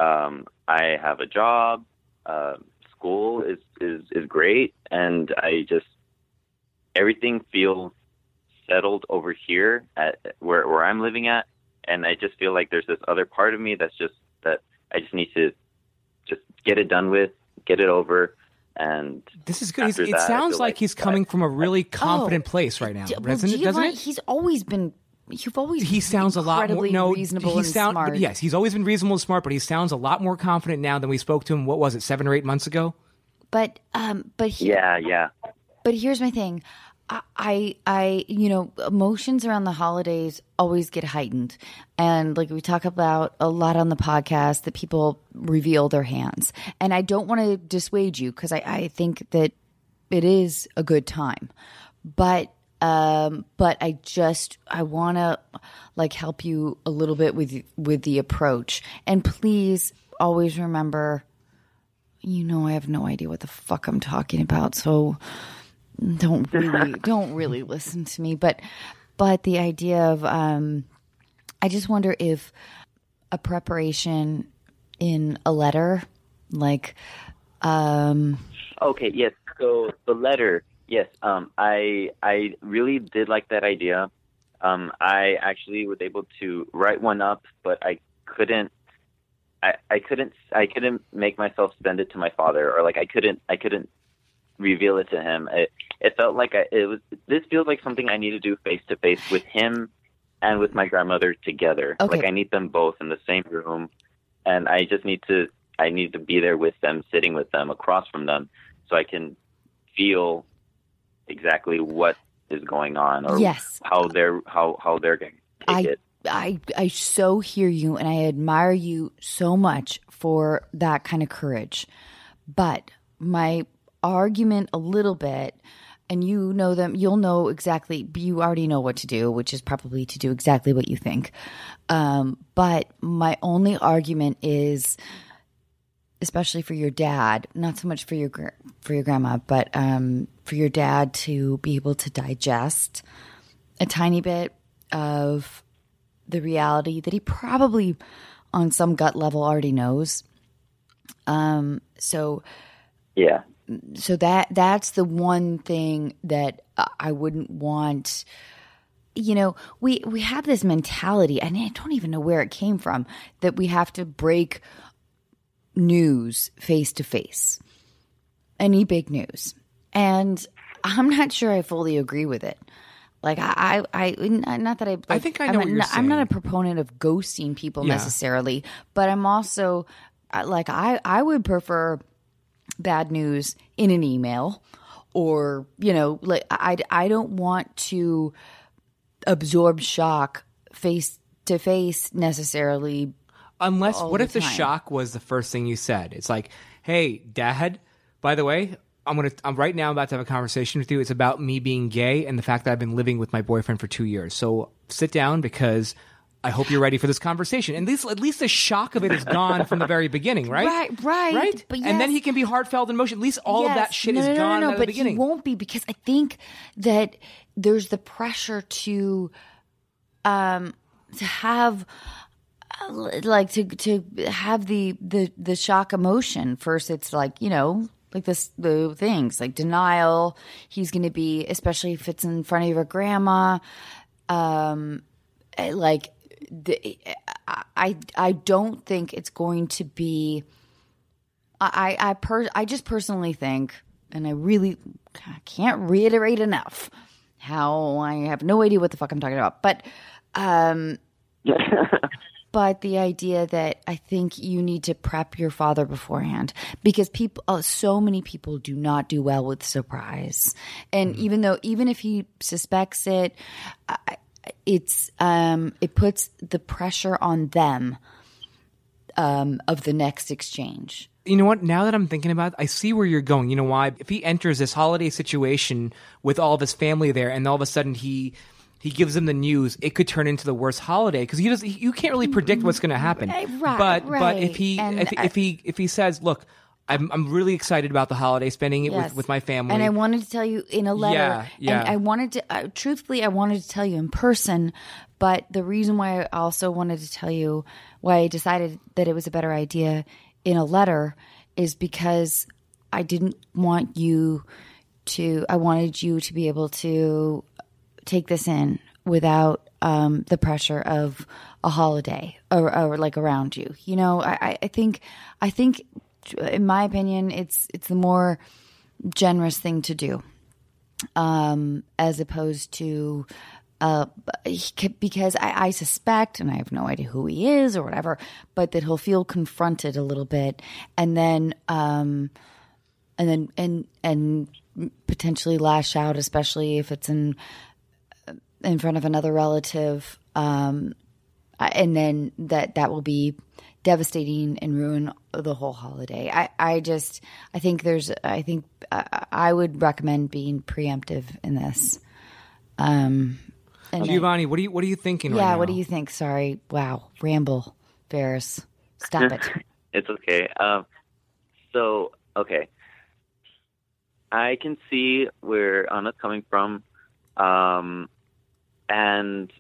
I have a job. School is great, and everything feels settled over here at where I'm living at, and I just feel like there's this other part of me that I just need to just get it done with, get it over. And this is good. It sounds like he's coming from a really confident place right now, doesn't it? He's always been. He sounds a lot more reasonable and smart. Yes, he's always been reasonable and smart, but he sounds a lot more confident now than we spoke to him. What was it, 7 or 8 months ago? But yeah. But here's my thing. I emotions around the holidays always get heightened. And like we talk about a lot on the podcast, that people reveal their hands. And I don't want to dissuade you, because I think that it is a good time. But I want to like help you a little bit with the approach. And please always remember, I have no idea what the fuck I'm talking about. So don't really listen to me, but the idea of I just wonder if a preparation in a letter, like okay, yes. So the letter, yes. I really did like that idea. I actually was able to write one up, but I couldn't make myself send it to my father, or like I couldn't reveal it to him. It felt like this feels like something I need to do face to face with him and with my grandmother together. Okay. Like I need them both in the same room, and I need to be there with them, sitting with them, across from them, so I can feel exactly what is going on, or yes, how they're going to take it. I so hear you, and I admire you so much for that kind of courage. But my argument a little bit, and you know them, you'll know exactly, you already know what to do, which is probably to do exactly what you think. But my only argument is, especially for your dad, not so much for your grandma, but for your dad to be able to digest a tiny bit of the reality that he probably on some gut level already knows. So that's the one thing that I wouldn't want. We have this mentality, and I don't even know where it came from, that we have to break news face to face, any big news. And I'm not sure I fully agree with it. Like I not that I think I know what you're saying. I'm not a proponent of ghosting people necessarily, but I'm also like I would prefer bad news in an email, or like I don't want to absorb shock face to face necessarily. Unless, what if the shock was the first thing you said? It's like, hey, Dad, by the way, I'm right now about to have a conversation with you. It's about me being gay and the fact that I've been living with my boyfriend for 2 years. So sit down, because I hope you're ready for this conversation. And at least the shock of it is gone from the very beginning, right? Right. But And then he can be heartfelt and emotional. At least all of that shit is gone at the beginning. But he won't be, because I think that there's the pressure to have like to have the shock emotion. First, it's like, you know, like the things like denial. He's going to be, especially if it's in front of your grandma. I don't think it's going to be. I just personally think, and I really can't reiterate enough how I have no idea what the fuck I'm talking about, but but the idea that I think you need to prep your father beforehand, because so many people do not do well with surprise, and even if he suspects it, it puts the pressure on them of the next exchange. You know what? Now that I'm thinking about it, I see where you're going. You know why? If he enters this holiday situation with all of his family there, and all of a sudden he gives them the news, it could turn into the worst holiday, because you can't really predict what's going to happen. Right. But if he says, "Look, I'm really excited about the holiday, spending it with my family," and I wanted to tell you in a letter, yeah. and I wanted to truthfully, I wanted to tell you in person, but the reason why I also wanted to tell you why I decided that it was a better idea in a letter is because I didn't want you to. I wanted you to be able to take this in without the pressure of a holiday or like around you. You know, I think in my opinion, it's the more generous thing to do, as opposed to because I suspect, and I have no idea who he is or whatever, but that he'll feel confronted a little bit, and then potentially lash out, especially if it's in front of another relative, and then that will be devastating and ruin the whole holiday. I think I would recommend being preemptive in this. Giovanni, what are you thinking right now? Yeah, what do you think? Sorry. Wow. Ramble. Ferris. Stop it. It's okay. Okay. I can see where Anna's coming from. And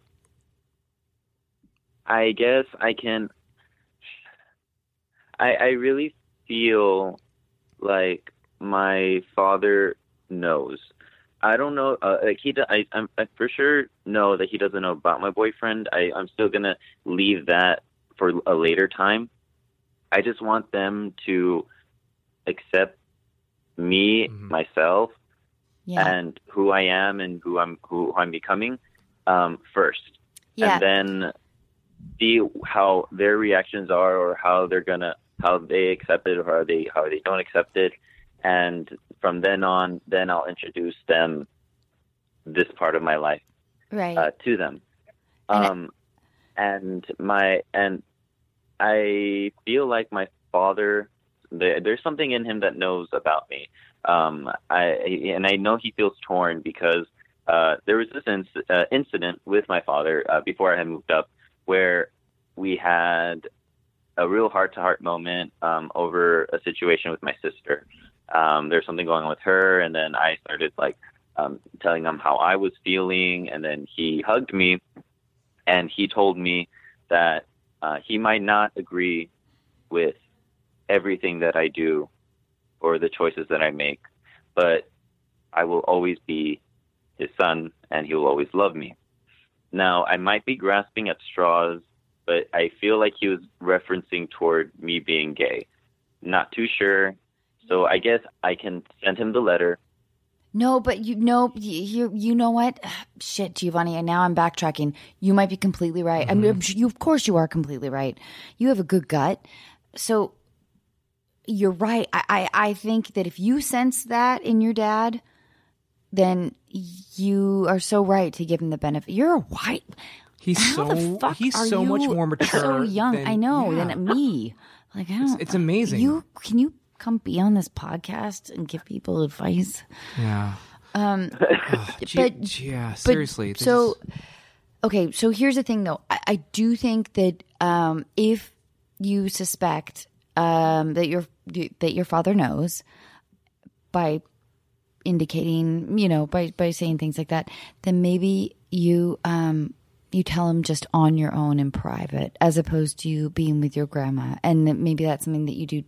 I guess I can. I really feel like my father knows. I don't know. I for sure know that he doesn't know about my boyfriend. I'm still gonna leave that for a later time. I just want them to accept me, myself, and who I am and who I'm becoming first, and then see how their reactions are, or how they accept it, or how they don't accept it, and from then on, I'll introduce them this part of my life to them. And I feel like my father, there's something in him that knows about me. I know he feels torn because there was this incident with my father before I had moved up, where we had a real heart-to-heart moment over a situation with my sister. There's something going on with her, and then I started telling him how I was feeling, and then he hugged me, and he told me that he might not agree with everything that I do or the choices that I make, but I will always be his son, and he will always love me. Now, I might be grasping at straws, but I feel like he was referencing toward me being gay. Not too sure. So I guess I can send him the letter. No, but you know what? Shit, Giovanni, and now I'm backtracking. You might be completely right. I mean, of course you are completely right. You have a good gut. So you're right. I think that if you sense that in your dad, then you are so right to give him the benefit. You're a white. He's so much more mature. So young. Than me. Like, I don't. It's amazing. Can you come be on this podcast and give people advice? Yeah. Seriously. Okay, so here's the thing, though. I do think that if you suspect that your father knows by indicating, by saying things like that, then maybe you tell him just on your own in private, as opposed to you being with your grandma, and maybe that's something that you do.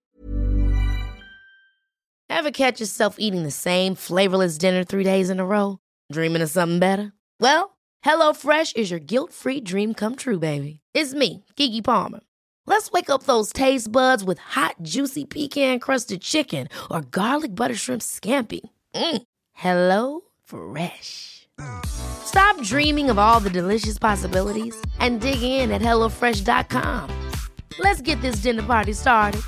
Ever catch yourself eating the same flavorless dinner 3 days in a row? Dreaming of something better? Well, HelloFresh is your guilt-free dream come true, baby. It's me, Keke Palmer. Let's wake up those taste buds with hot, juicy pecan-crusted chicken or garlic butter shrimp scampi. Hello Fresh. Stop dreaming of all the delicious possibilities and dig in at HelloFresh.com. Let's get this dinner party started.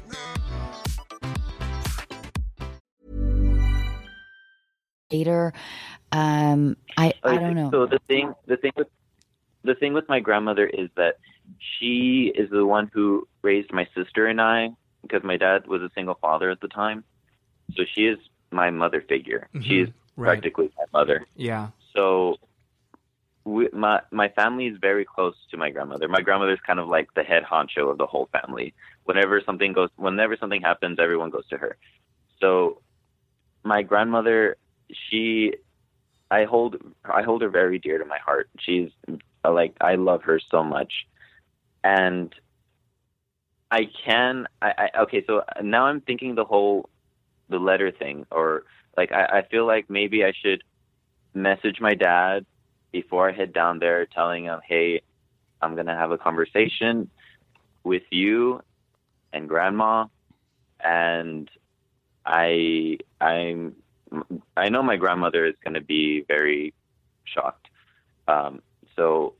Later, I don't know. So the thing with my grandmother is that she is the one who raised my sister and I, because my dad was a single father at the time. So she is my mother figure. Mm-hmm. She is practically my mother. Yeah. So my family is very close to my grandmother. My grandmother is kind of like the head honcho of the whole family. Whenever something happens, everyone goes to her. So my grandmother, I hold her very dear to my heart. She's I love her so much. And okay, so now I'm thinking the letter thing, or I feel like maybe I should message my dad before I head down there, telling him, hey, I'm going to have a conversation with you and grandma. And I know my grandmother is going to be very shocked. So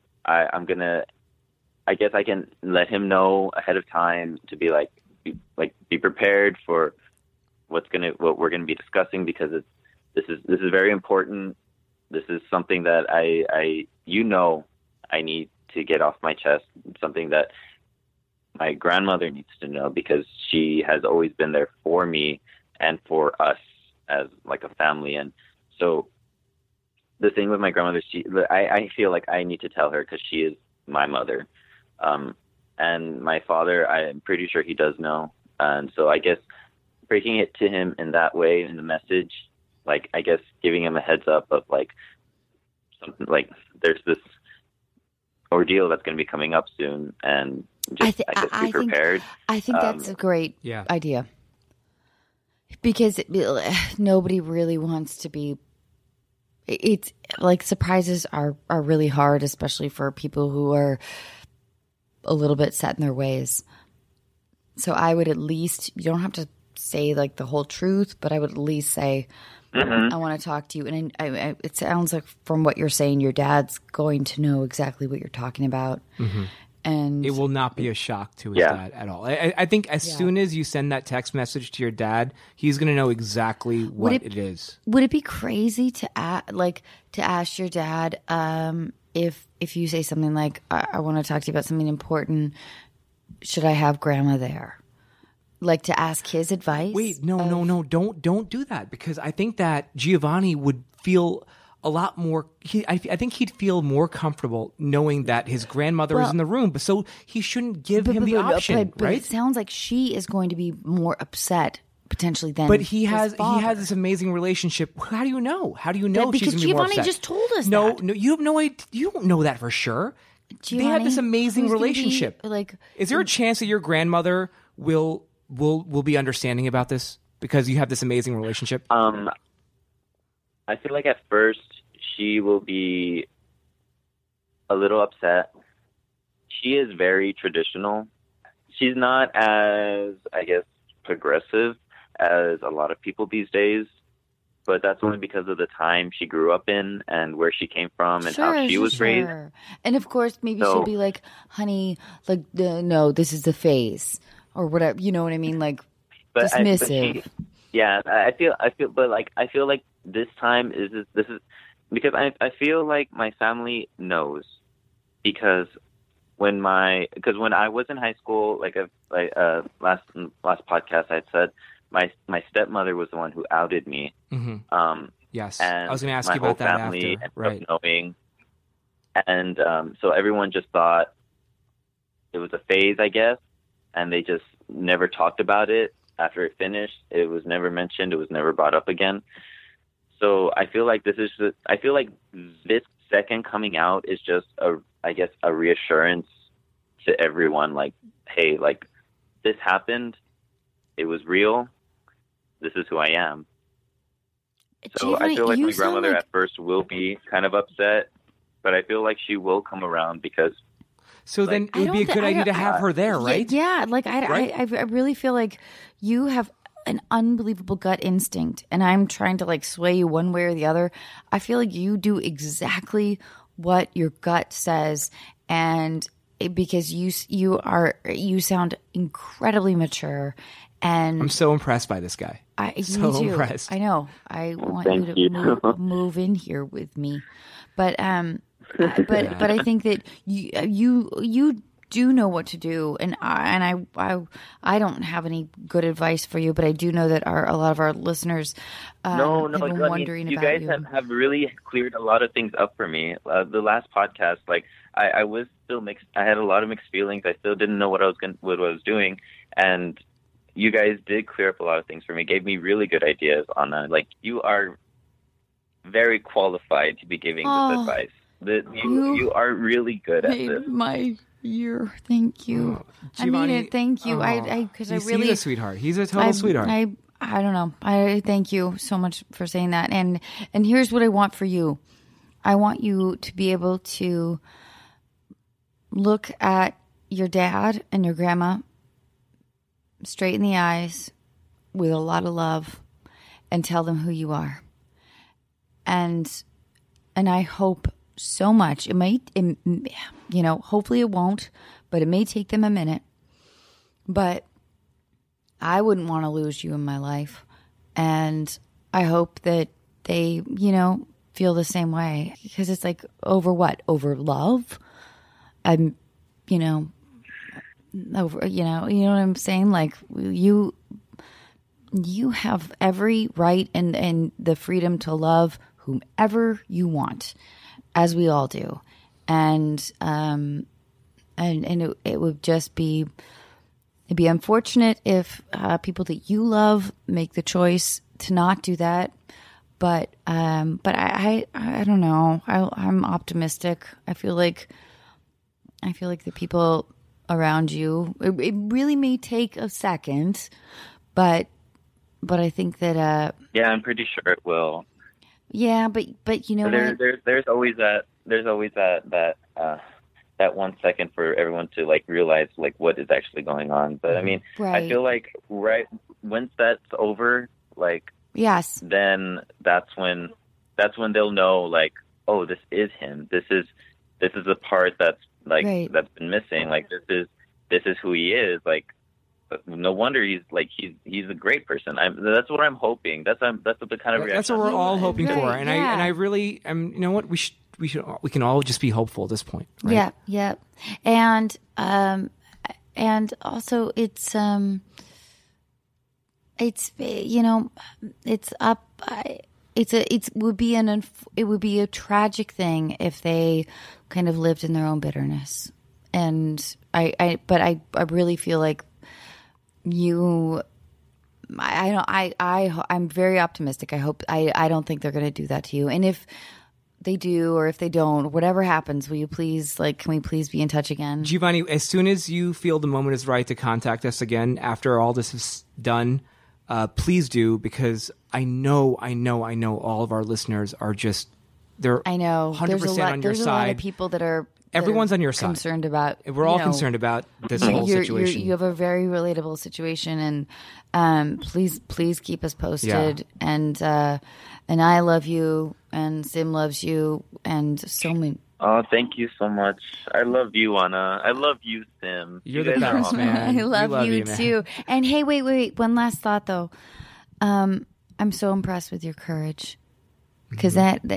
I guess I can let him know ahead of time to be be prepared for what we're going to be discussing, because this is very important. This is something that I need to get off my chest. It's something that my grandmother needs to know, because she has always been there for me and for us as like a family. And so the thing with my grandmother, I feel like I need to tell her, because she is my mother. And my father, I'm pretty sure he does know. And so I guess breaking it to him in that way, in the message, I guess giving him a heads up of something there's this ordeal that's going to be coming up soon, and just be prepared. I think that's a great idea, because nobody really wants to be. It's surprises are really hard, especially for people who are a little bit set in their ways. So I would at least, you don't have to say the whole truth, but I would at least say, I want to talk to you. And it sounds like from what you're saying, your dad's going to know exactly what you're talking about. Mm-hmm. And it will not be a shock to his dad at all. I think as soon as you send that text message to your dad, he's going to know exactly what it is. Would it be crazy to ask your dad if you say something like, I want to talk to you about something important, should I have grandma there? To ask his advice? Wait, no, don't do that, because I think that Giovanni would feel a lot more. I think he'd feel more comfortable knowing that his grandmother is in the room, but so he shouldn't give him the option, but right? It sounds like she is going to be more upset potentially than. But he has this amazing relationship. How do you know? How do you know she's going to be more upset? Because Giovanni just told us. No, you have no idea. You don't know that for sure. Giovanni, they have this amazing relationship. Is there a chance that your grandmother will be understanding about this because you have this amazing relationship? I feel like at first she will be a little upset. She is very traditional. She's not as, I guess, progressive as a lot of people these days, but that's only because of the time she grew up in and where she came from and how she was raised. And of course, maybe she'll be like, honey, no, this is the phase. Or whatever, you know what I mean? Dismissive. I feel like this time is because I feel like my family knows, because when I was in high school, last podcast I had said my stepmother was the one who outed me. Mm-hmm. Yes, and I was going to ask you about that family after. Right. Knowing, And so everyone just thought it was a phase, I guess, and they just never talked about it after it finished. It was never mentioned. It was never brought up again. So I feel like this second coming out is just a reassurance to everyone, like, hey, like, this happened. It was real. This is who I am. So I feel like my grandmother at first will be kind of upset, but I feel like she will come around because. So then it would be a good idea to have her there, right? Yeah, like I really feel like you have an unbelievable gut instinct, and I'm trying to like sway you one way or the other. I feel like you do exactly what your gut says, and because you sound incredibly mature, and I'm so impressed by this guy. So impressed. I know. I want you to move in here with me, but I think that you do know what to do, and I don't have any good advice for you, but I do know that a lot of our listeners have been wondering you about guys have really cleared a lot of things up for me. The last podcast, like I was still mixed. I had a lot of mixed feelings. I still didn't know what I was doing, and you guys did clear up a lot of things for me. Gave me really good ideas on that. Like, you are very qualified to be giving this advice. You are really good at this. My year, thank you. Giovanni, I mean it. Thank you. Because I really, he's a sweetheart. He's a total sweetheart. I don't know. I thank you so much for saying that. And here's what I want for you. I want you to be able to look at your dad and your grandma straight in the eyes with a lot of love and tell them who you are. And I hope so much. Hopefully it won't, but it may take them a minute. But I wouldn't want to lose you in my life. And I hope that they, feel the same way, because it's like over what? Over love? Over, you know what I'm saying? Like, you have every right and the freedom to love whomever you want, as we all do. And it would just be, it'd be unfortunate if people that you love make the choice to not do that. But I don't know. I'm optimistic. I feel like the people around you, it really may take a second, but I think that yeah, I'm pretty sure it will. Yeah, but what? There's always that 1 second for everyone to like realize like what is actually going on. But I mean, right. I feel like once that's over, like, yes, then that's when they'll know, like, oh, this is him. This is the part that's like right. that's been missing. Like, this is who he is. Like, no wonder he's a great person. That's what I'm hoping. That's the kind of reaction. That's what we're all hoping right. for. And yeah. I really you know what, we can all just be hopeful at this point. Right? Yeah. And also it's it would be a tragic thing if they kind of lived in their own bitterness. And I really feel like I'm very optimistic. I don't think they're going to do that to you. And if they do, or if they don't, whatever happens, can we please be in touch again? Giovanni, as soon as you feel the moment is right to contact us again after all this is done, please do, because I know all of our listeners are just, they're 100% on your side. There's a lot of people that are everyone's on your side. Concerned about. We're all concerned about this whole situation. You have a very relatable situation, and please keep us posted. Yeah. And I love you, and Sim loves you, and so many. Oh, thank you so much. I love you, Anna. I love you, Sim. You're the best, man. I love you too. And hey, wait. One last thought, though. I'm so impressed with your courage, because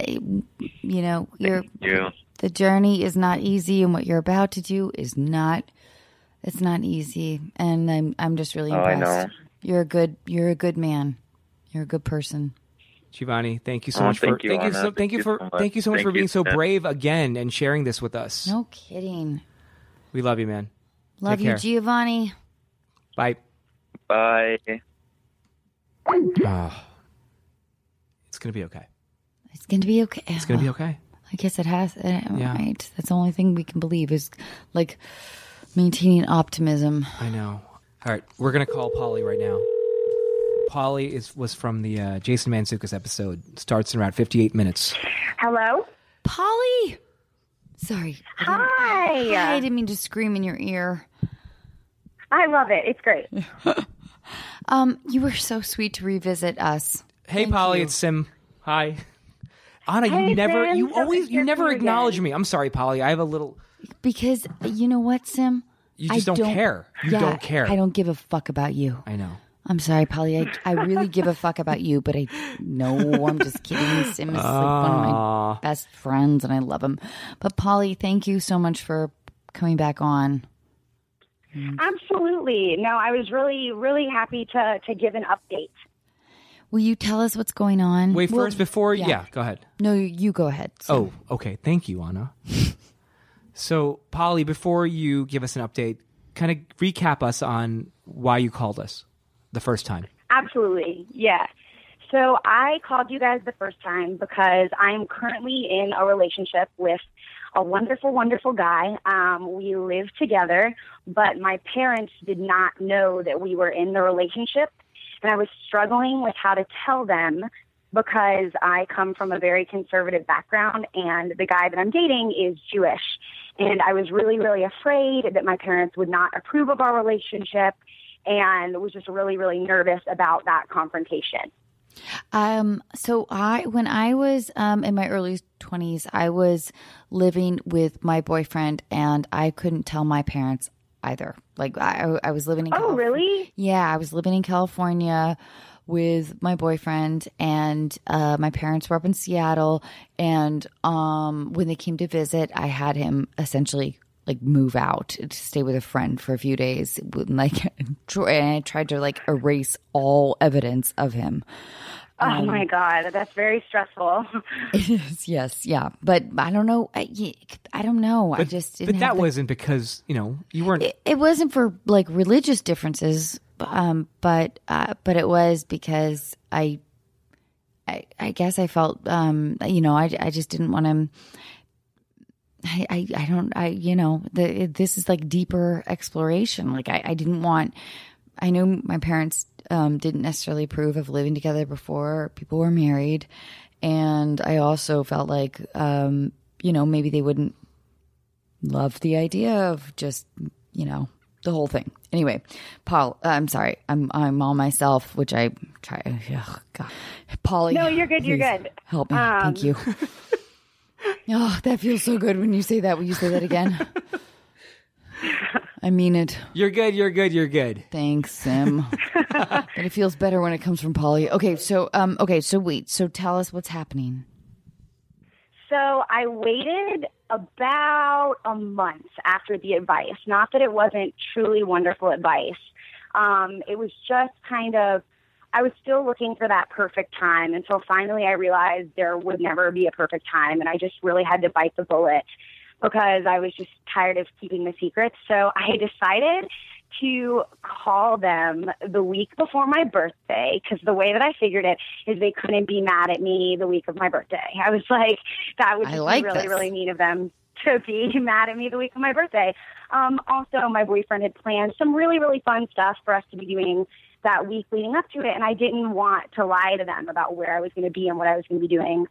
the journey is not easy, and what you're about to do is not. It's not easy, and I'm just really impressed. I know. You're a good man. You're a good person. Giovanni, thank you so much for Anna. thank you so much for being so brave again and sharing this with us. No kidding. We love you, man. Love Take you, care. Giovanni. Bye. Bye. Oh. It's gonna be okay. It's going to be okay. It's gonna be okay. I guess it has. Right. That's the only thing we can believe is like maintaining optimism. I know. All right, we're gonna call Polly right now. Polly was from the Jason Mantzoukas episode. Starts in around 58 minutes. Hello? Polly! Sorry. Hi. I didn't mean to scream in your ear. I love it. It's great. You were so sweet to revisit us. Hey, Thank Polly, you. it's Sim. Hi. Anna, Hey, you never, Sim. you So always, good you to never see you acknowledge again. me. I'm sorry, Polly. I have a little. Because you know what, Sim? You just don't care. You don't care. I don't give a fuck about you. I know. I'm sorry, Polly. I really give a fuck about you, but I'm just kidding. Sim is like one of my best friends, and I love him. But Polly, thank you so much for coming back on. Absolutely. No, I was really, really happy to give an update. Will you tell us what's going on? Wait, Well, first, before, yeah, go ahead. No, you go ahead. Sim. Oh, okay. Thank you, Anna. So, Polly, before you give us an update, kind of recap us on why you called us the first time. Absolutely. Yeah. So I called you guys the first time because I'm currently in a relationship with a wonderful, wonderful guy. We live together, but my parents did not know that we were in the relationship. And I was struggling with how to tell them because I come from a very conservative background and the guy that I'm dating is Jewish. And I was really, really afraid that my parents would not approve of our relationship and was just really, really nervous about that confrontation. So when I was in my early 20s, I was living with my boyfriend, and I couldn't tell my parents either. Like I was living in California. Really? Yeah, I was living in California with my boyfriend, and my parents were up in Seattle. And when they came to visit, I had him essentially like move out to stay with a friend for a few days. Like, and I tried to like erase all evidence of him. Oh my God, that's very stressful. It is, yes, yeah, but I don't know. I don't know. I just didn't. But that wasn't because you weren't. It wasn't for like religious differences, but it was because I guess I felt I just didn't want to. This is like deeper exploration. Like I didn't want. I know my parents didn't necessarily approve of living together before people were married, and I also felt like maybe they wouldn't love the idea of just the whole thing. Anyway, Paul, I'm sorry, I'm all myself, which I try. Oh God, Polly. No, you're good. You're good. Help me, thank you. Oh, that feels so good when you say that. Will you say that again? I mean it. You're good. You're good. You're good. Thanks, Sim. But it feels better when it comes from Polly. Okay, so wait. So tell us what's happening. So I waited about a month after the advice. Not that it wasn't truly wonderful advice. It was just kind of, I was still looking for that perfect time until finally I realized there would never be a perfect time. And I just really had to bite the bullet because I was just tired of keeping the secrets. So I decided to call them the week before my birthday because the way that I figured it is they couldn't be mad at me the week of my birthday. I was like, that would be really, really mean of them to be mad at me the week of my birthday. Also, my boyfriend had planned some really, really fun stuff for us to be doing that week leading up to it, and I didn't want to lie to them about where I was going to be and what I was going to be doing.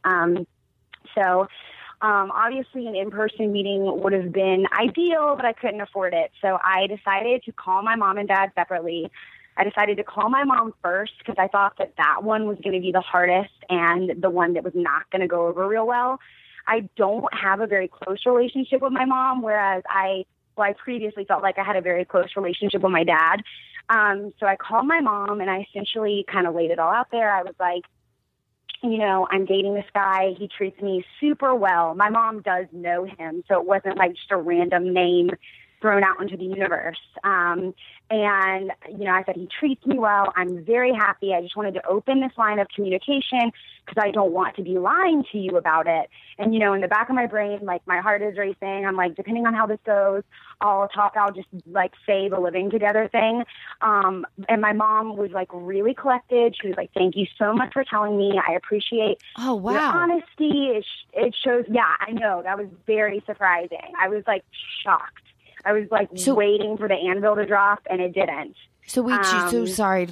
Obviously, an in-person meeting would have been ideal, but I couldn't afford it. So I decided to call my mom and dad separately. I decided to call my mom first because I thought that one was going to be the hardest and the one that was not going to go over real well. I don't have a very close relationship with my mom, whereas I previously felt like I had a very close relationship with my dad. So I called my mom and I essentially kind of laid it all out there. I was like, I'm dating this guy. He treats me super well. My mom does know him, so it wasn't like just a random name thrown out into the universe. And And, I said, he treats me well. I'm very happy. I just wanted to open this line of communication because I don't want to be lying to you about it. And, in the back of my brain, like, my heart is racing. I'm like, depending on how this goes, I'll just, like, say the living together thing. And my mom was, like, really collected. She was like, thank you so much for telling me. I appreciate your honesty. It shows. Yeah, I know. That was very surprising. I was, like, shocked. I was like waiting for the anvil to drop, and it didn't. So wait, so sorry.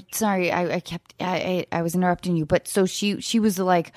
I was interrupting you, but so she was like,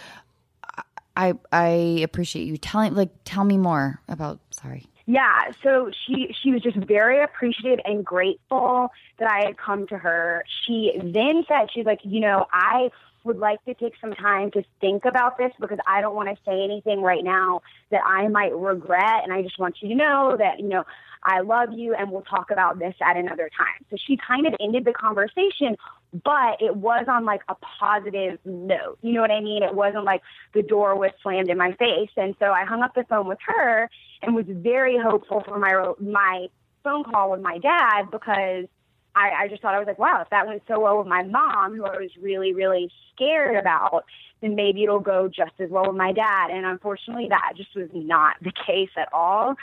I appreciate you tell me more about. Sorry. Yeah, so she was just very appreciative and grateful that I had come to her. She then said, she's like, I would like to take some time to think about this because I don't want to say anything right now that I might regret, and I just want you to know that, I love you, and we'll talk about this at another time. So she kind of ended the conversation, but it was on, like, a positive note. You know what I mean? It wasn't like the door was slammed in my face. And so I hung up the phone with her and was very hopeful for my phone call with my dad because I just thought, I was like, wow, if that went so well with my mom, who I was really, really scared about, then maybe it'll go just as well with my dad. And unfortunately, that just was not the case at all.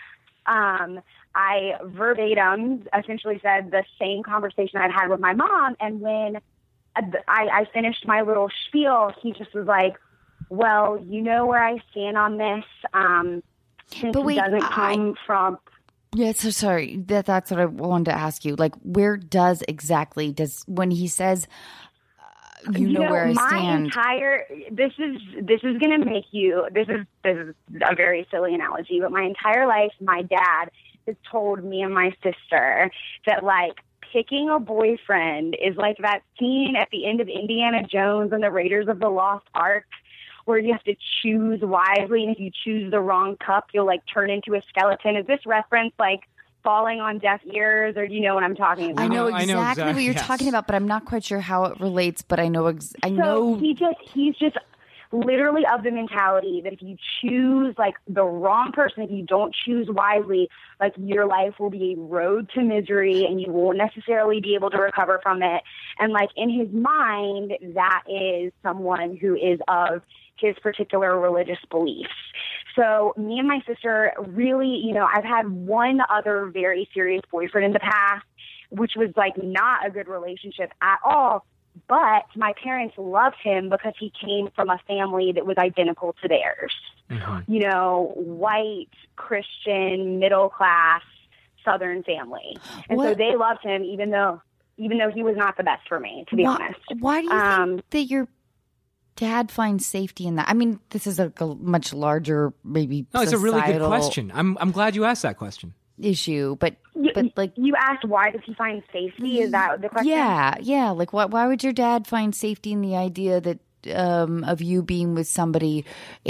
I verbatim essentially said the same conversation I'd had with my mom. And when I finished my little spiel, he just was like, well, you know where I stand on this. Since it doesn't come from... Yeah, so sorry. That's what I wanted to ask you. Like, where does when he says, you know where I stand? This is going to make you, this is a very silly analogy, but my entire life, my dad has told me and my sister that, like, picking a boyfriend is like that scene at the end of Indiana Jones and the Raiders of the Lost Ark, where you have to choose wisely, and if you choose the wrong cup, you'll, like, turn into a skeleton. Is this reference, like, falling on deaf ears, or do you know what I'm talking about? I know exactly what you're talking about, but I'm not quite sure how it relates, but I know. So he's just literally of the mentality that if you choose, like, the wrong person, if you don't choose wisely, like, your life will be a road to misery and you won't necessarily be able to recover from it. And, like, in his mind, that is someone who is of his particular religious beliefs. So me and my sister really, I've had one other very serious boyfriend in the past, which was, like, not a good relationship at all. But my parents loved him because he came from a family that was identical to theirs. Mm-hmm. White, Christian, middle class, Southern family. And so they loved him even though he was not the best for me, to be honest. Why do you think that your dad finds safety in that? I mean, this is a much larger, maybe it's a really good question. I'm glad you asked that question. Issue, but like, you asked, why does he find safety? Is that the question? Yeah. Like, why would your dad find safety in the idea that of you being with somebody?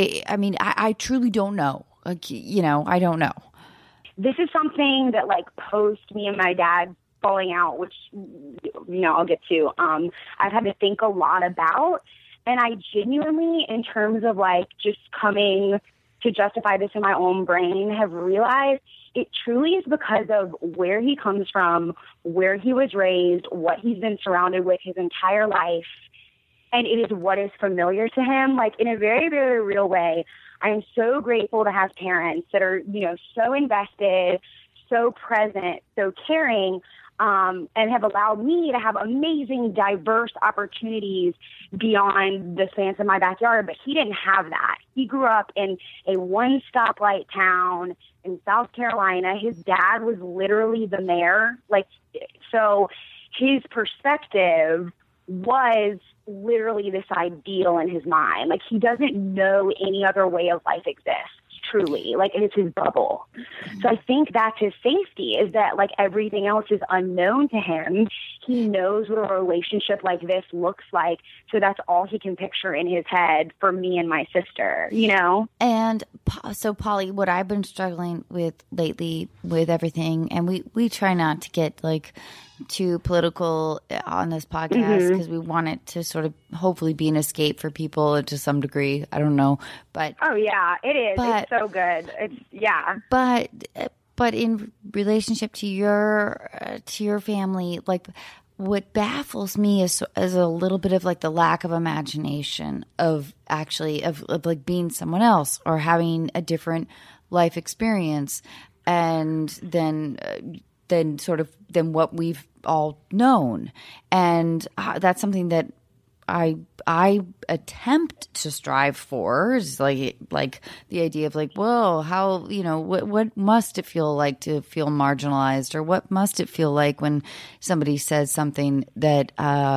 I truly don't know. Like, I don't know. This is something that, like, post me and my dad falling out, which I'll get to. I've had to think a lot about, and I genuinely, in terms of, like, just coming to justify this in my own brain, have realized it truly is because of where he comes from, where he was raised, what he's been surrounded with his entire life. And it is what is familiar to him. Like, in a very, very real way, I am so grateful to have parents that are, so invested, so present, so caring, and have allowed me to have amazing, diverse opportunities beyond the fence of my backyard. But he didn't have that. He grew up in a one stoplight town in South Carolina. His dad was literally the mayor. Like, so his perspective was literally this ideal in his mind. Like, he doesn't know any other way of life exists. Truly, like, it's his bubble. So I think that's his safety, is that, like, everything else is unknown to him. He knows what a relationship like this looks like, so that's all he can picture in his head for me and my sister, And so, Polly, what I've been struggling with lately with everything, and we try not to get, like, too political on this podcast because we want it to sort of hopefully be an escape for people to some degree. I don't know, but oh yeah, it is. It's so good. It's But but in relationship to your family, like what baffles me is a little bit of like the lack of imagination of actually of like being someone else or having a different life experience, and then what we've all known, and that's something that I attempt to strive for, is like the idea of like, well, how, what must it feel like to feel marginalized, or what must it feel like when somebody says something that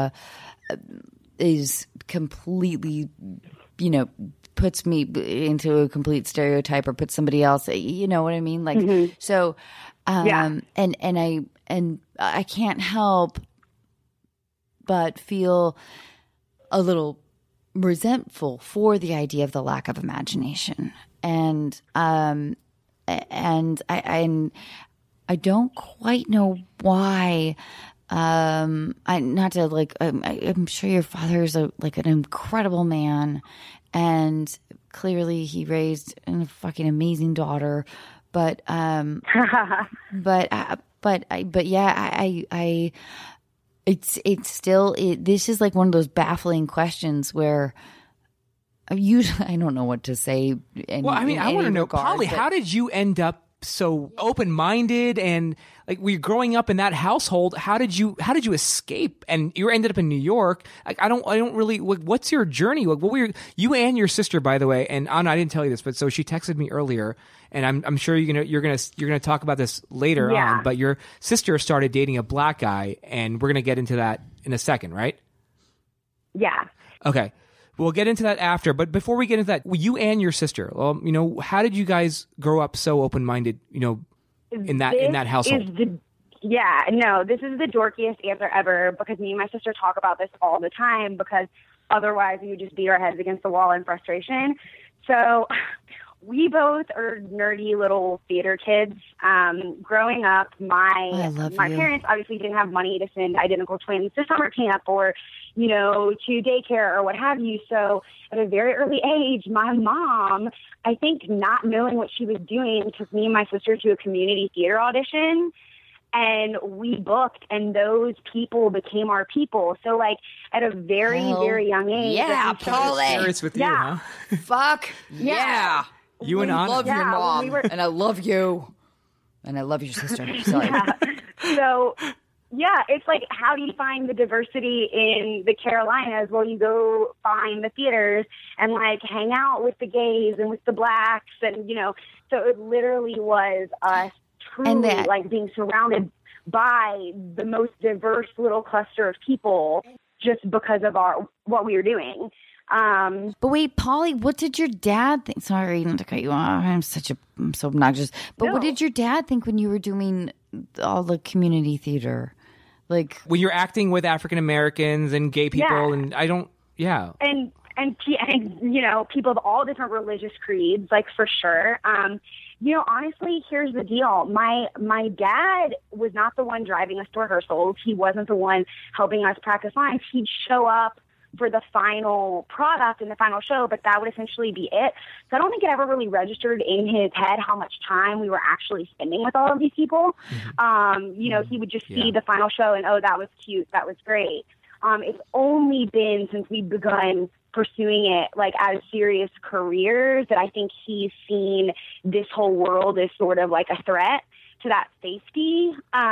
is completely, puts me into a complete stereotype, or puts somebody else, you know what I mean? Like, so, and I can't help but feel a little resentful for the idea of the lack of imagination, and I don't quite know why. I'm sure your father is an incredible man, and clearly he raised a fucking amazing daughter, but It's still this is like one of those baffling questions where usually I don't know what to say. I want to know, Polly, how did you end up so open-minded, and like we're growing up in that household? How did you escape? And you ended up in New York. Like, I don't really. What's your journey? Like, you and your sister, by the way? And Anna, I didn't tell you this, but so she texted me earlier. And I'm sure you're gonna talk about this later on. But your sister started dating a black guy, and we're gonna get into that in a second, right? Yeah. Okay, we'll get into that after. But before we get into that, you and your sister, how did you guys grow up so open-minded? In that household. This is the dorkiest answer ever, because me and my sister talk about this all the time, because otherwise we would just beat our heads against the wall in frustration. So. We both are nerdy little theater kids. Growing up, my parents obviously didn't have money to send identical twins to summer camp or, to daycare or what have you. So at a very early age, my mom, I think not knowing what she was doing, took me and my sister to a community theater audition. And we booked, and those people became our people. So, like, at a very, very young age. Yeah, Polly. It's with you, huh? Fuck. Yeah. You and Anna. I love your mom, and I love you, and I love your sister. Sorry. So, it's like, how do you find the diversity in the Carolinas? Well, you go find the theaters and, like, hang out with the gays and with the blacks, and, so it literally was us truly, like, being surrounded by the most diverse little cluster of people just because of what we were doing. But wait, Polly, what did your dad think? Sorry not to cut you off. I'm so obnoxious. But what did your dad think when you were doing all the community theater? Like, when you're acting with African Americans and gay people, and I don't, and people of all different religious creeds, like, for sure. Honestly, here's the deal. My dad was not the one driving us to rehearsals. He wasn't the one helping us practice lines. He'd show up for the final product and the final show, but that would essentially be it. So I don't think it ever really registered in his head how much time we were actually spending with all of these people. He would just see the final show and, oh, that was cute, that was great. It's only been since we've begun pursuing it, like, as serious careers, that I think he's seen this whole world as sort of like a threat to that safety.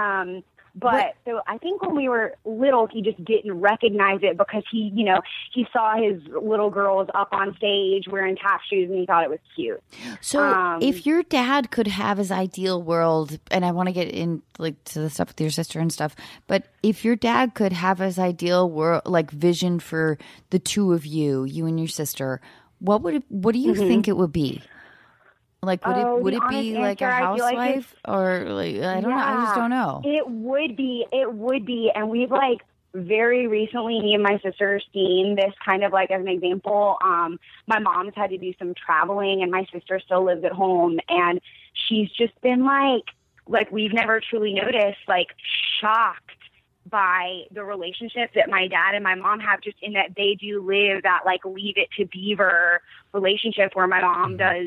So I think when we were little, he just didn't recognize it, because he saw his little girls up on stage wearing tap shoes, and he thought it was cute. So if your dad could have his ideal world, and I want to get in, like, to the stuff with your sister and stuff, but if your dad could have his ideal world, like, vision for the two of you and your sister, what do you think it would be? Like, would it be like a housewife, or like, I don't know. I just don't know. It would be, and we've, like, very recently, me and my sister seen this kind of, like, as an example. My mom's had to do some traveling, and my sister still lives at home, and she's just been like we've never truly noticed, like, shocked by the relationship that my dad and my mom have, just in that they do live that, like, Leave It to Beaver relationship, where my mom does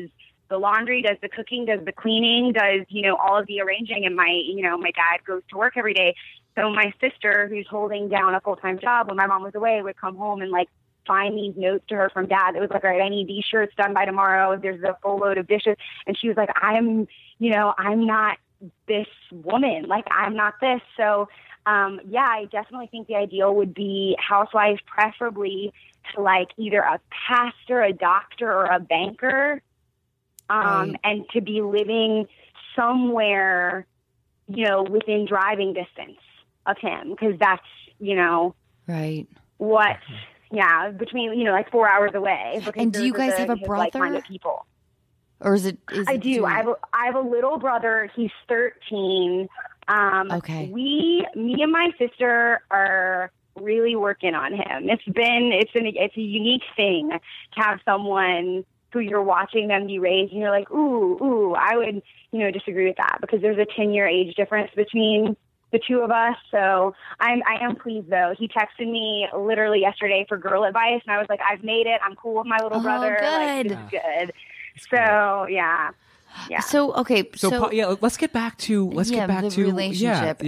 the laundry, does the cooking, does the cleaning, does, all of the arranging. And my dad goes to work every day. So my sister, who's holding down a full-time job when my mom was away, would come home and like find these notes to her from dad. It was like, all right, I need these shirts done by tomorrow. There's a full load of dishes. And she was like, I'm not this woman. Like, I'm not this. So, I definitely think the ideal would be housewives, preferably to like either a pastor, a doctor, or a banker, and to be living somewhere, within driving distance of him, because that's, right. What, between, like 4 hours away. And do you guys have a brother? Like-minded people. Or is it? I do. I have a little brother. He's 13. Okay. Me and my sister are really working on him. It's a unique thing to have someone who you're watching them be raised, and you're like, ooh, I would, disagree with that, because there's a 10-year age difference between the two of us. So I am pleased, though. He texted me literally yesterday for girl advice, and I was like, I've made it. I'm cool with my little brother. Good. Like, it's good. So, yeah. Yeah. So okay. So let's get back to the relationship.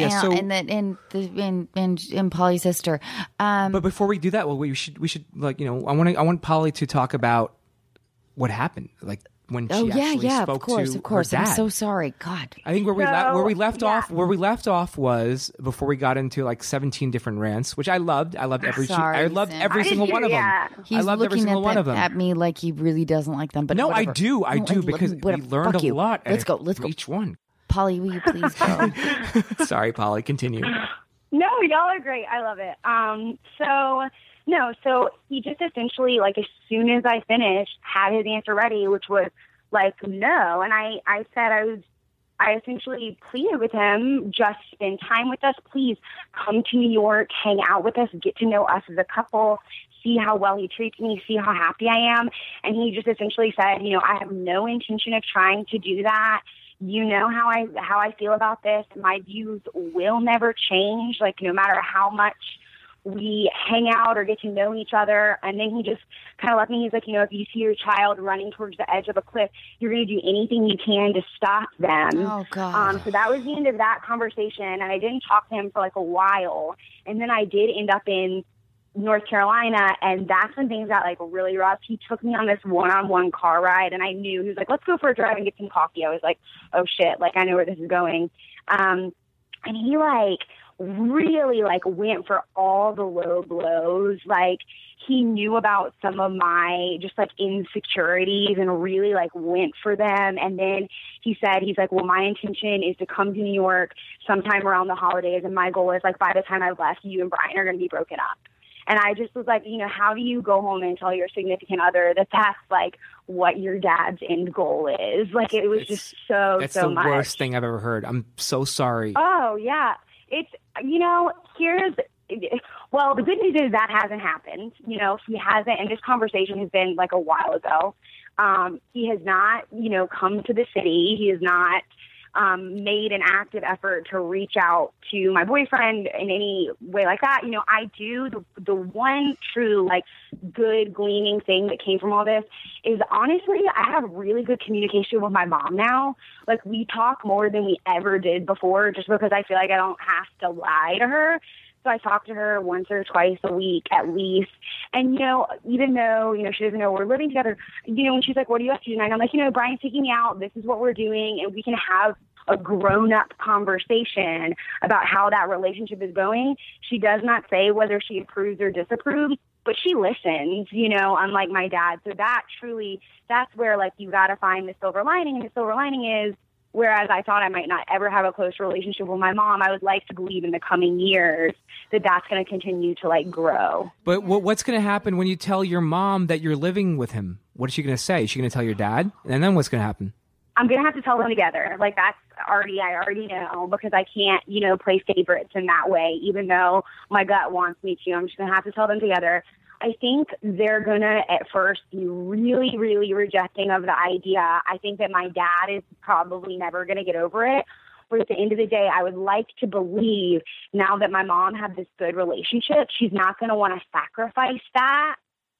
And Polly's sister. But before we do that, we should like I want Polly to talk about what happened, like when she actually spoke to of course. her dad. I'm so sorry. God. I think where we left off was before we got into like 17 different rants, which I loved. I loved every single one of them. He's I loved every single one of them. At me like he really doesn't like them. But no, whatever. I do because we learned a lot. Let's go. Each one. Polly, will you please go? Sorry, Polly. Continue. No, y'all are great. I love it. So he just essentially, like, as soon as I finished, had his answer ready, which was like, no. And I said I essentially pleaded with him, just spend time with us. Please come to New York, hang out with us, get to know us as a couple, see how well he treats me, see how happy I am. And he just essentially said, I have no intention of trying to do that. You know how I feel about this. My views will never change, like, no matter how much we hang out or get to know each other. And then he just kind of left me. He's like, if you see your child running towards the edge of a cliff, you're going to do anything you can to stop them. Oh, God. So that was the end of that conversation. And I didn't talk to him for like a while. And then I did end up in North Carolina, and that's when things got like really rough. He took me on this one-on-one car ride, and I knew, he was like, let's go for a drive and get some coffee. I was like, oh shit, like I know where this is going. And he like really like went for all the low blows. Like, he knew about some of my just like insecurities and really like went for them. And then he's like, well, my intention is to come to New York sometime around the holidays, and my goal is like by the time I've left, you and Brian are going to be broken up. And I just was like, how do you go home and tell your significant other that that's like what your dad's end goal is? Like, it was just so much. That's the worst thing I've ever heard. I'm so sorry. Oh, yeah. It's, the good news is that hasn't happened. He hasn't, and this conversation has been like a while ago. He has not, come to the city. He has not made an active effort to reach out to my boyfriend in any way like that. I do. The one true, like, good gleaning thing that came from all this is, honestly, I have really good communication with my mom now. Like, we talk more than we ever did before, just because I feel like I don't have to lie to her. So I talk to her once or twice a week at least. And, even though, she doesn't know we're living together, when she's like, what are you up to tonight? I'm like, Brian's taking me out. This is what we're doing. And we can have a grown-up conversation about how that relationship is going. She does not say whether she approves or disapproves, but she listens, unlike my dad. So that's where, like, you got to find the silver lining. And the silver lining is, whereas I thought I might not ever have a close relationship with my mom, I would like to believe in the coming years that that's going to continue to, like, grow. But what's going to happen when you tell your mom that you're living with him? What is she going to say? Is she going to tell your dad? And then what's going to happen? I'm going to have to tell them together. Like, I already know, because I can't, play favorites in that way, even though my gut wants me to. I'm just going to have to tell them together. I think they're going to, at first, be really, really rejecting of the idea. I think that my dad is probably never going to get over it. But at the end of the day, I would like to believe, now that my mom had this good relationship, she's not going to want to sacrifice that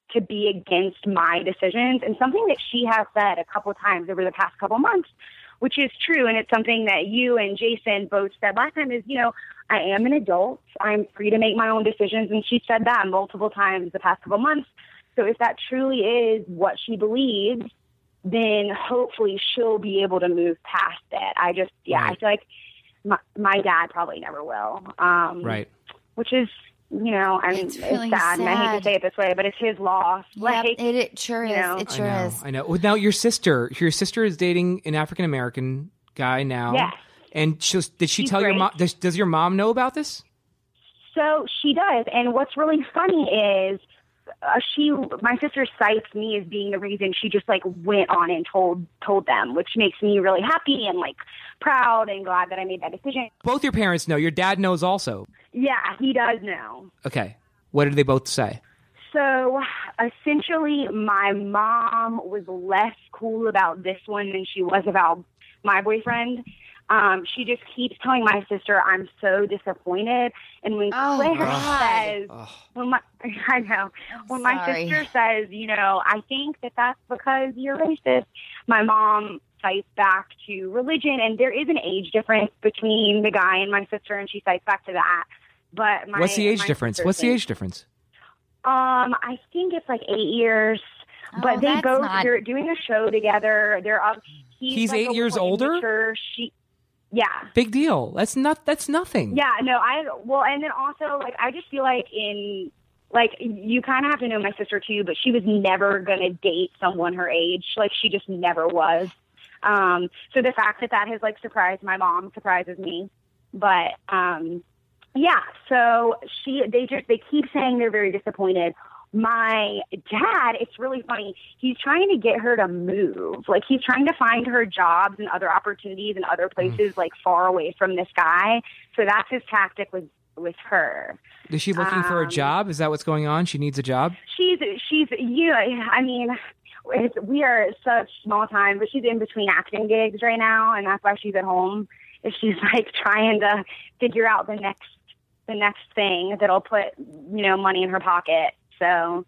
to be against my decisions. And something that she has said a couple times over the past couple months, which is true, and it's something that you and Jason both said last time, is, I am an adult. I'm free to make my own decisions. And she said that multiple times the past couple months. So if that truly is what she believes, then hopefully she'll be able to move past it. I feel like my dad probably never will. Right. Which is, it's really sad. And I hate to say it this way, but it's his loss. Yep, it sure is. It sure is. I know. Well, now your sister is dating an African-American guy now. Yes. And did she She's tell your great. mom? Does your mom know about this? So she does. And what's really funny is my sister cites me as being the reason she just went on and told them, which makes me really happy and proud and glad that I made that decision. Both your parents know. Your dad knows also. Yeah, he does know. Okay. What did they both say? So essentially, my mom was less cool about this one than she was about my boyfriend. She just keeps telling my sister, I'm so disappointed. And when Claire says, when my sister says, I think that's because you're racist, my mom cites back to religion. And there is an age difference between the guy and my sister, and she cites back to that. But what's the age difference? I think it's 8 years. But they they're doing a show together. They're up. He's 8 years older? Yeah. Big deal. That's nothing. Yeah, no, and then also, I just feel you kind of have to know my sister too, but she was never going to date someone her age. She just never was. So the fact that has surprised my mom surprises me. But, yeah, so they keep saying they're very disappointed. My dad, it's really funny. He's trying to get her to move. He's trying to find her jobs and other opportunities in other places, far away from this guy. So that's his tactic with her. Is she looking for a job? Is that what's going on? She needs a job? She's we are such small time, but she's in between acting gigs right now, and that's why she's at home. She's trying to figure out the next thing that'll put, money in her pocket. So,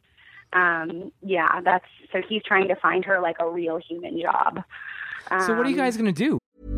so he's trying to find her a real human job. So what are you guys going to do?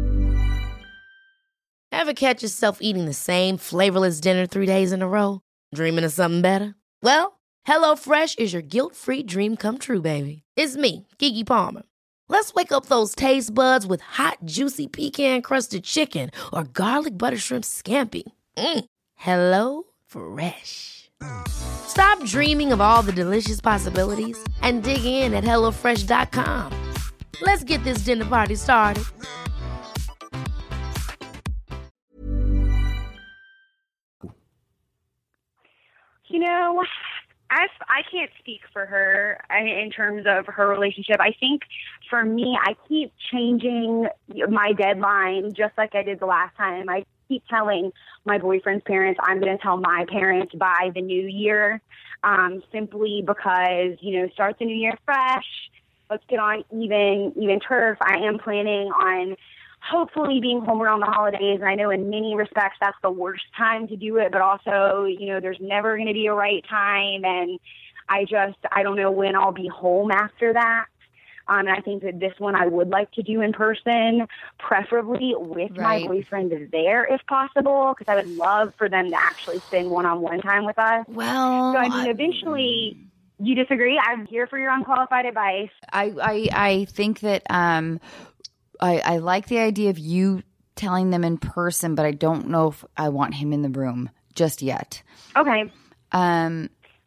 Ever catch yourself eating the same flavorless dinner 3 days in a row? Dreaming of something better? Well, HelloFresh is your guilt-free dream come true, baby. It's me, Keke Palmer. Let's wake up those taste buds with hot, juicy pecan-crusted chicken or garlic butter shrimp scampi. Hello Fresh. Stop dreaming of all the delicious possibilities and dig in at HelloFresh.com. Let's get this dinner party started. I can't speak for her in terms of her relationship. I think for me, I keep changing my deadline just like I did the last time. I keep telling my boyfriend's parents I'm going to tell my parents by the new year, simply because, start the new year fresh. Let's get on even turf. I am planning on hopefully being home around the holidays. And I know in many respects that's the worst time to do it, but also, there's never going to be a right time. And I don't know when I'll be home after that. And I think that this one I would like to do in person, preferably with my boyfriend there if possible, because I would love for them to actually spend one-on-one time with us. Well, so eventually, you disagree? I'm here for your unqualified advice. I think that I like the idea of you telling them in person, but I don't know if I want him in the room just yet. Okay. And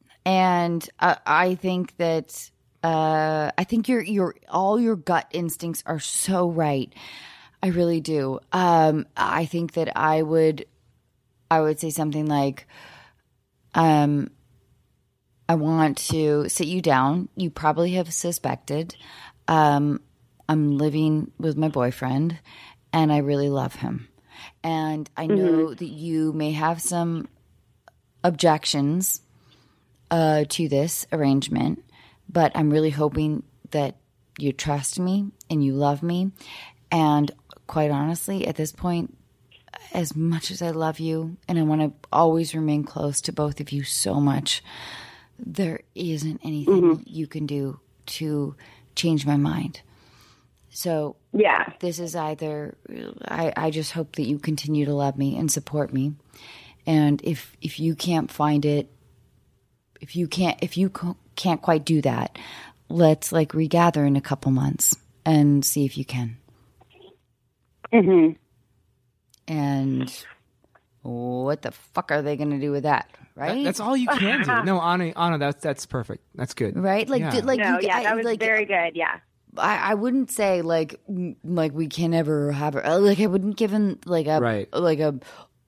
I think that. I think all your gut instincts are so right. I really do. I think that I would say something like, I want to sit you down. You probably have suspected. I'm living with my boyfriend, and I really love him. And I know that you may have some objections to this arrangement. But I'm really hoping that you trust me and you love me. And quite honestly, at this point, as much as I love you and I want to always remain close to both of you so much, there isn't anything you can do to change my mind. So Yeah. this is either I just hope that you continue to love me and support me. And if you can't find it, if you can't quite do that, let's like regather in a couple months and see if you can. Mm-hmm. And what the fuck are they going to do with that? Right? That's all you can do. No, Anna, that's perfect. That's good. Right? Like, Yeah. That was very good. Yeah. I wouldn't say like we can never have her. Like I wouldn't give him like a Right. like a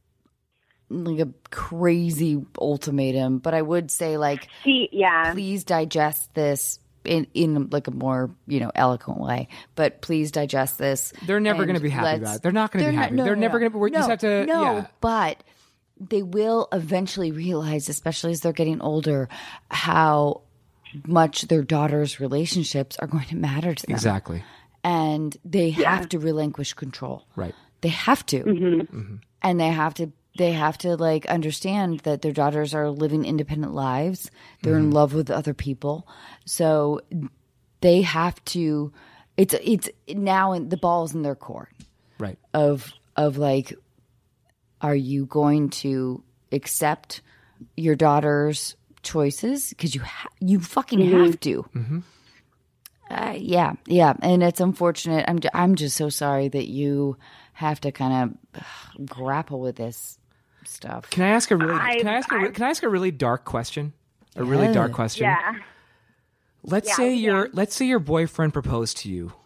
crazy ultimatum, but I would say like please digest this in like a more eloquent way. But please digest this. They're never going to be happy about it. They're not going to be happy. They're never going to. You just have to. No, yeah. but they will eventually realize, especially as they're getting older, how much their daughter's relationships are going to matter to them. Exactly. And they have to relinquish control. Right. They have to. Mm-hmm. And they have to like understand that their daughters are living independent lives. They're in love with other people. So they have to it's now in the ball's in their court. Right. Of like, are you going to accept your daughter's choices? Because you fucking have to. Mm-hmm. Yeah, and it's unfortunate. I'm just so sorry that you have to kind of grapple with this stuff. Can I ask a really dark question? A really dark question. Yeah. Let's say your boyfriend proposed to you,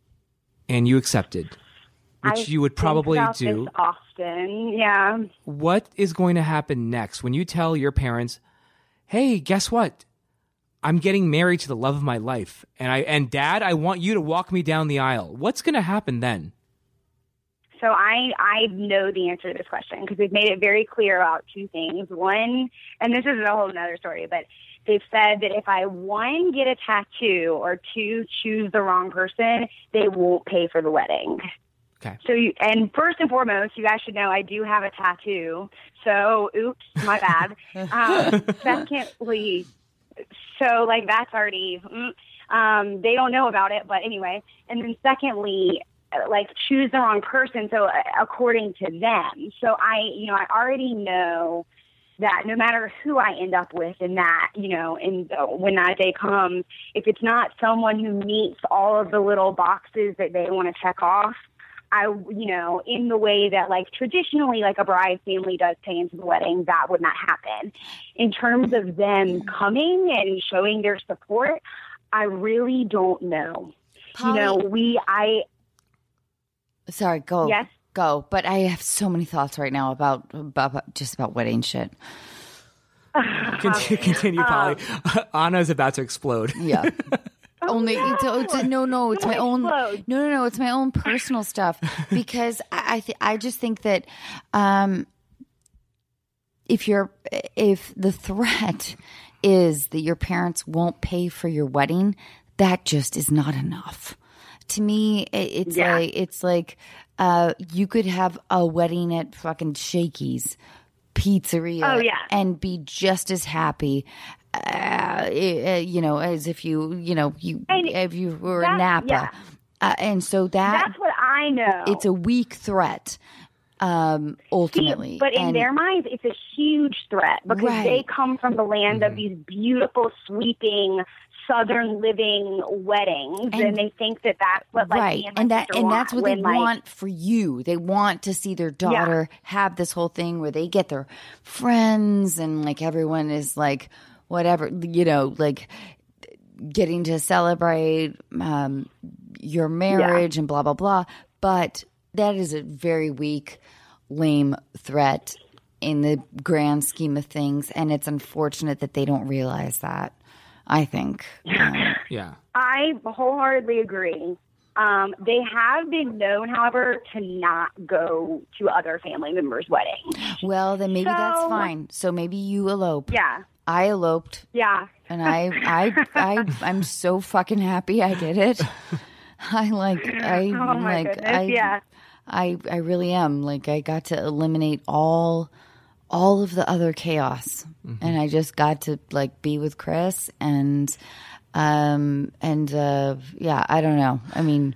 and you accepted, which you would probably do. This often, yeah. What is going to happen next when you tell your parents, "Hey, guess what? I'm getting married to the love of my life, and Dad, I want you to walk me down the aisle." What's going to happen then? So I know the answer to this question because we've made it very clear about two things. One, and this is a whole other story, but they've said that if I, one, get a tattoo, or two, choose the wrong person, they won't pay for the wedding. Okay. So and first and foremost, you guys should know I do have a tattoo. So, oops, my bad. Secondly, so like that's already, they don't know about it, but anyway. And then secondly, like choose the wrong person. So according to them, so I already know that no matter who I end up with in that, when that day comes, if it's not someone who meets all of the little boxes that they want to check off, in the way that like traditionally like a bride's family does pay into the wedding, that would not happen. In terms of them coming and showing their support, I really don't know. Polly, Sorry, go. Yes. Go. But I have so many thoughts right now about wedding shit. Continue, Polly. Anna's about to explode. Yeah. It's my own. No, it's my own personal stuff because I just think that if the threat is that your parents won't pay for your wedding, that just is not enough. To me, it's like you could have a wedding at fucking Shakey's Pizzeria and be just as happy, as if you were in Napa. Yeah. And so that's what I know. It's a weak threat. Ultimately. But in their minds, it's a huge threat because they come from the land of these beautiful, sweeping, Southern living weddings, and they think that that's what like and that's what they want for you. They want to see their daughter have this whole thing where they get their friends and like everyone is like whatever, like getting to celebrate your marriage and blah blah blah. But that is a very weak, lame threat in the grand scheme of things, and it's unfortunate that they don't realize that. I think. Yeah. I wholeheartedly agree. They have been known, however, to not go to other family members' weddings. Well, then maybe that's fine. So maybe you elope. Yeah. I eloped. Yeah. And I'm so fucking happy I did it. I really am. Like I got to eliminate all all of the other chaos, and I just got to like be with Chris and yeah, I don't know. I mean,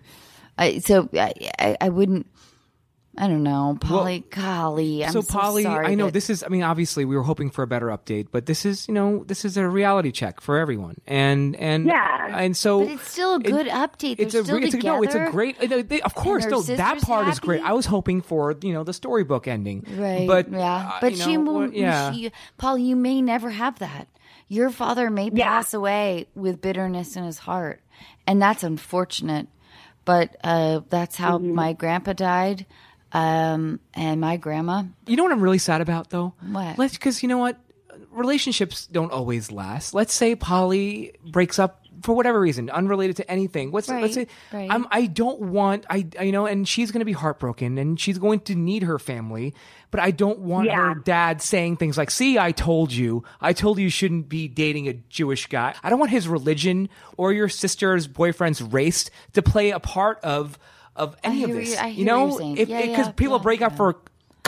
I wouldn't. I don't know, Polly. Golly, I'm so Polly, sorry. I know this is. I mean, obviously, we were hoping for a better update, but this is, this is a reality check for everyone, and so. But it's still a good update. They're still together. It's a great. Of course, no, that part is great. I was hoping for the storybook ending, right? But but she won't. Paul, you may never have that. Your father may pass away with bitterness in his heart, and that's unfortunate. But that's how my grandpa died. And my grandma. You know what I'm really sad about, though? What? Because you know what? Relationships don't always last. Let's say Polly breaks up for whatever reason, unrelated to anything. Let's say I don't want and she's going to be heartbroken and she's going to need her family, but I don't want her dad saying things like, "See, I told you you shouldn't be dating a Jewish guy." I don't want his religion or your sister's boyfriend's race to play a part of any of this, because people break up for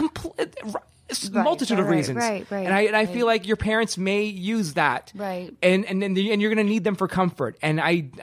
a multitude of reasons, right. And I feel like your parents may use that, right? And you're going to need them for comfort, and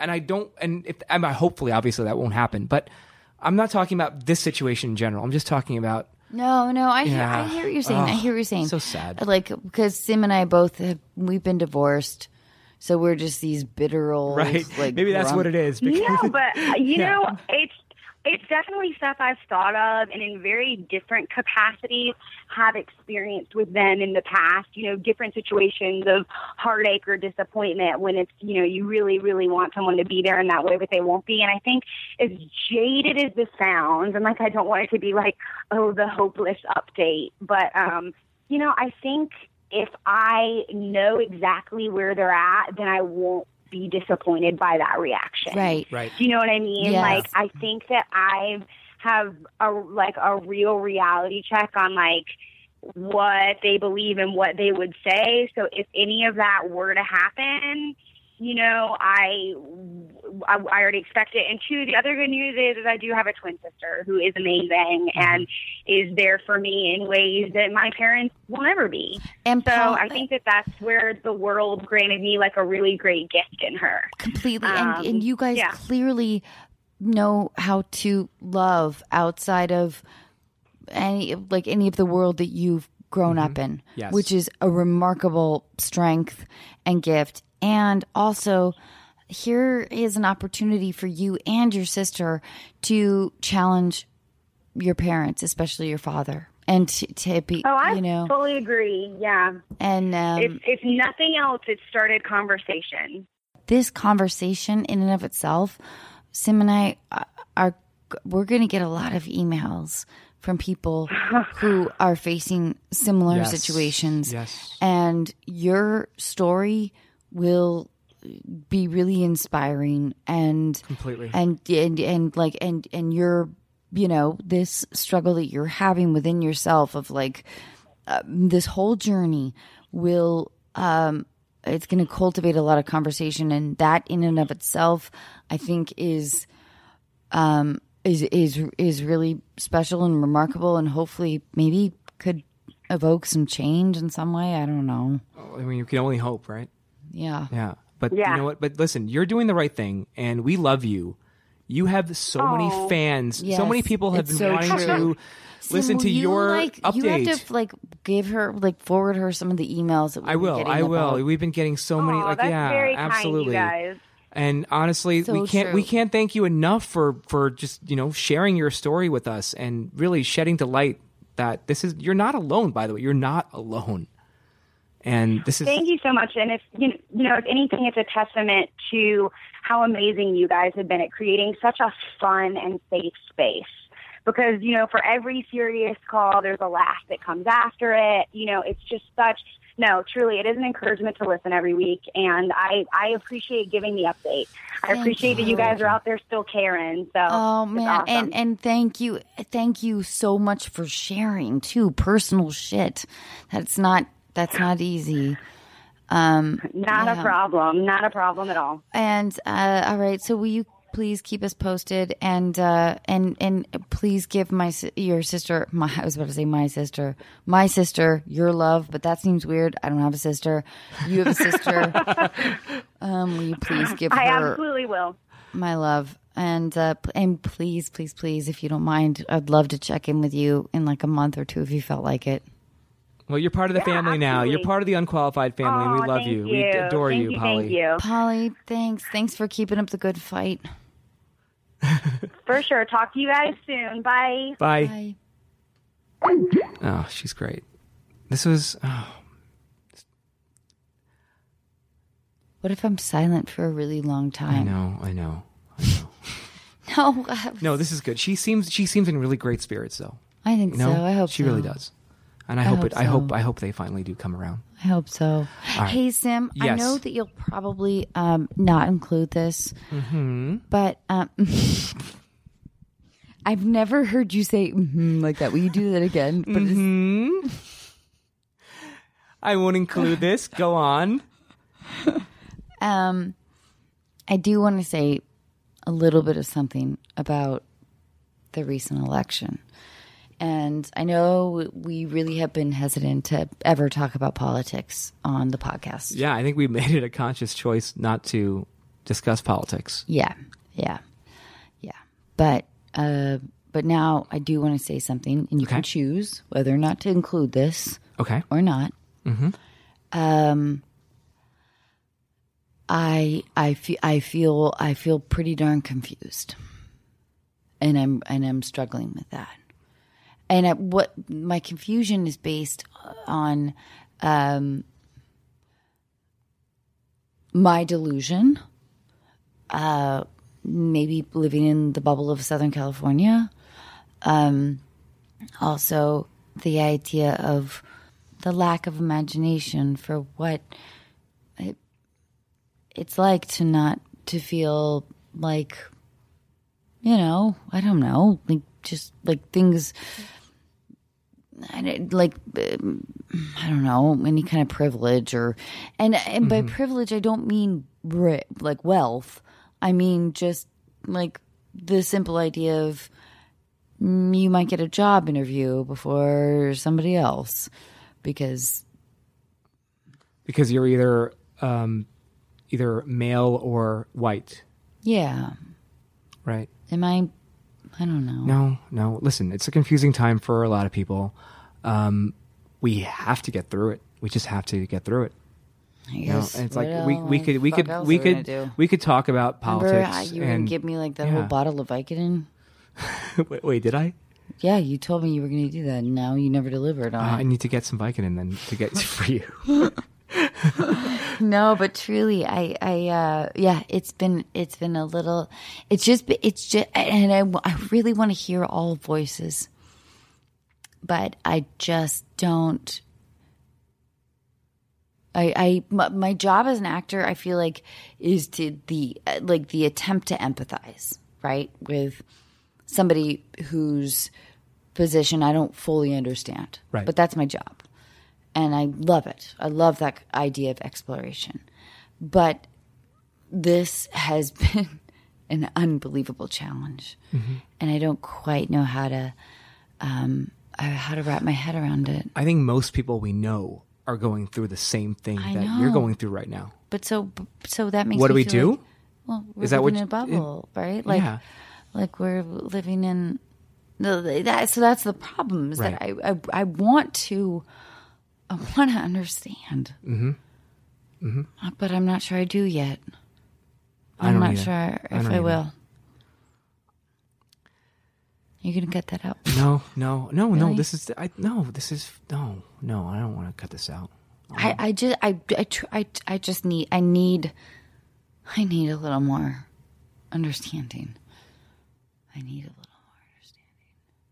hopefully, obviously, that won't happen. But I'm not talking about this situation in general. I'm just talking about. No, I hear what you're saying. I hear what you're saying. So sad. Like, because Sim and I we've been divorced. So we're just these bitter old, right? Like, maybe that's what it is. No, but know, it's definitely stuff I've thought of and in very different capacities have experienced with them in the past, different situations of heartache or disappointment when it's, you really, really want someone to be there in that way, but they won't be. And I think as jaded as this sounds, and like, I don't want it to be like, oh, the hopeless update, but, I think if I know exactly where they're at, then I won't be disappointed by that reaction. Right. Do you know what I mean? Yes. Like, I think that I have a real reality check on like what they believe and what they would say. So if any of that were to happen, I already expect it. And two, the other good news is I do have a twin sister who is amazing and is there for me in ways that my parents will never be. And so I think that that's where the world granted me like a really great gift in her. Completely. And you guys clearly know how to love outside of any of the world that you've grown up in, which is a remarkable strength and gift. And also, here is an opportunity for you and your sister to challenge your parents, especially your father, and to be. Oh, I fully agree. Yeah, and if nothing else, it started conversation. This conversation, in and of itself, Sim and I we're going to get a lot of emails from people who are facing similar situations, and your story will be really inspiring and completely and you're this struggle that you're having within yourself of like this whole journey will it's going to cultivate a lot of conversation, and that in and of itself I think is really special and remarkable, and hopefully maybe could evoke some change in some way. I don't know. I mean, you can only hope, right? Yeah. But you know what? But listen, you're doing the right thing, and we love you. You have so many fans. Yes, so many people have been wanting to listen to your update. You have to give her forward her some of the emails that I will. About. We've been getting so many. That's very absolutely. Kind, you guys. And honestly, we can't thank you enough for just sharing your story with us and really shedding the light that you're not alone. By the way, you're not alone. And this is. Thank you so much. And if if anything, it's a testament to how amazing you guys have been at creating such a fun and safe space. Because for every serious call, there's a laugh that comes after it. It's just such. No, truly, it is an encouragement to listen every week, and I appreciate giving the update. I appreciate that you guys are out there still caring. So, oh man, awesome. and thank you so much for sharing too personal shit. That's not easy. Not a problem at all. And all right, so will you please keep us posted, and please give your sister, I was about to say my sister, your love, but that seems weird. I don't have a sister. You have a sister. Will you please give her? I absolutely will. My love, and please, please, please, if you don't mind, I'd love to check in with you in like a month or two if you felt like it. Well, you're part of the family now. You're part of the Unqualified family, and we love you. We adore you, Polly. Thank you. Polly, thanks. Thanks for keeping up the good fight. For sure. Talk to you guys soon. Bye. Bye. Oh, she's great. This was... What if I'm silent for a really long time? I know. No. No, this is good. She seems in really great spirits, though. I think so. I hope she so. really does. And I hope they finally do come around. I hope so. Right. Hey, Sim, Yes. I know that you'll probably not include this, but I've never heard you say like that. Will you do that again? But I won't include this. Go on. I do want to say a little bit of something about the recent election. And I know we really have been hesitant to ever talk about politics on the podcast. Yeah, I think we made it a conscious choice not to discuss politics. Yeah. But now I do want to say something, and you can choose whether or not to include this, or not. Mm-hmm. I feel pretty darn confused, and I'm struggling with that. And what my confusion is based on my delusion, maybe living in the bubble of Southern California. Also, the idea of the lack of imagination for what it's like to feel like, I don't know, like just like things. I don't know, any kind of privilege and by privilege, I don't mean like wealth. I mean, just like the simple idea of you might get a job interview before somebody else because you're either male or white. Yeah. Right. Am I don't know. No. Listen, it's a confusing time for a lot of people. We have to get through it. We just have to get through it. I guess. And it's like we could talk about politics. Remember you were going to give me like that whole bottle of Vicodin? Wait, did I? Yeah, you told me you were going to do that, and now you never delivered on it. I need to get some Vicodin then to get for you. No, but truly, it's been a little. It's just, and I really want to hear all voices, but I just don't. My job as an actor, I feel like, is the attempt to empathize, right, with somebody whose position I don't fully understand, right? But that's my job. And I love it. I love that idea of exploration. But this has been an unbelievable challenge. Mm-hmm. And I don't quite know how to wrap my head around it. I think most people we know are going through the same thing that you're going through right now. But so that makes what do me we do? Like, well, we're living in a bubble, right? Like we're living in that. So that's the problem. Is that I want to understand, but I'm not sure I do yet. I'm not sure if I will. You're gonna cut that out? No. Really? This is I don't want to cut this out. I need a little more understanding. I need a little more understanding.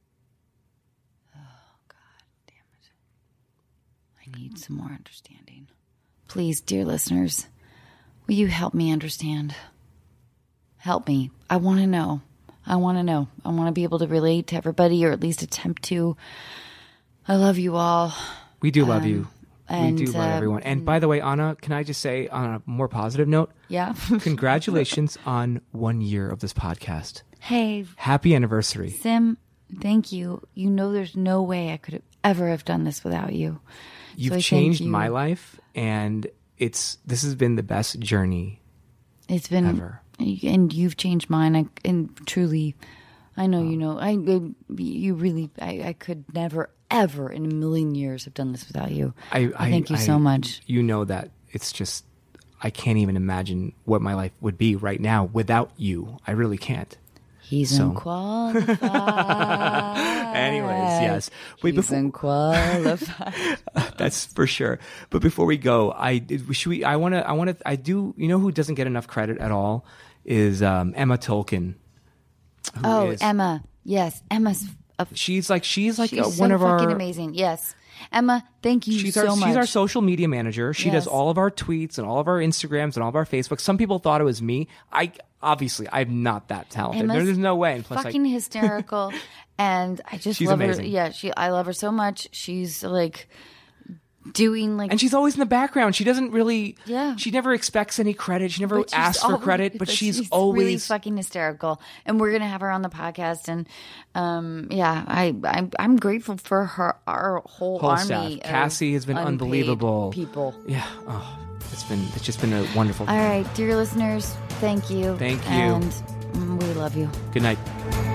Oh, God damn it. I need some more understanding. Please, dear listeners, will you help me understand? Help me. I want to know. I want to be able to relate to everybody, or at least attempt to. I love you all. We do love you. And, we do love everyone. And by the way, Anna, can I just say on a more positive note? Yeah. Congratulations on 1 year of this podcast. Hey, Happy anniversary. Sim, thank you. You know there's no way I could ever have done this without you. You've So I changed thank you. my life, and this has been the best journey It's been ever. And you've changed mine. And truly, I know you know. You really. I could never, ever in a million years have done this without you. I thank you so much. You know that it's just, I can't even imagine what my life would be right now without you. I really can't. He's So- unqualified. Anyways, yes. Wait, He's unqualified. That's for sure. But before we go, I do. You know who doesn't get enough credit at all is Emma Tolkien. who is- Emma. Yes, Emma's. She's like She's one so of our. fucking amazing. Yes, Emma. Thank you She's so much. She's our social media manager. She does Yes. all of our tweets and all of our Instagrams and all of our Facebooks. Some people thought it was me. I'm not that talented. Emma's There's no way. And plus, fucking hysterical, and I just She's love amazing. her. Yeah, I love her so much. She's like doing like and she's always in the background. She doesn't really. Yeah. She never expects any credit. She never but she's asks for always- credit. But she's really always. fucking hysterical. And we're gonna have her on the podcast. And I'm grateful for our whole army. staff. of Cassie has been unpaid unbelievable. People. Yeah. Oh, it's just been a wonderful. All right, dear listeners, thank you. Thank you. And we love you. Good night.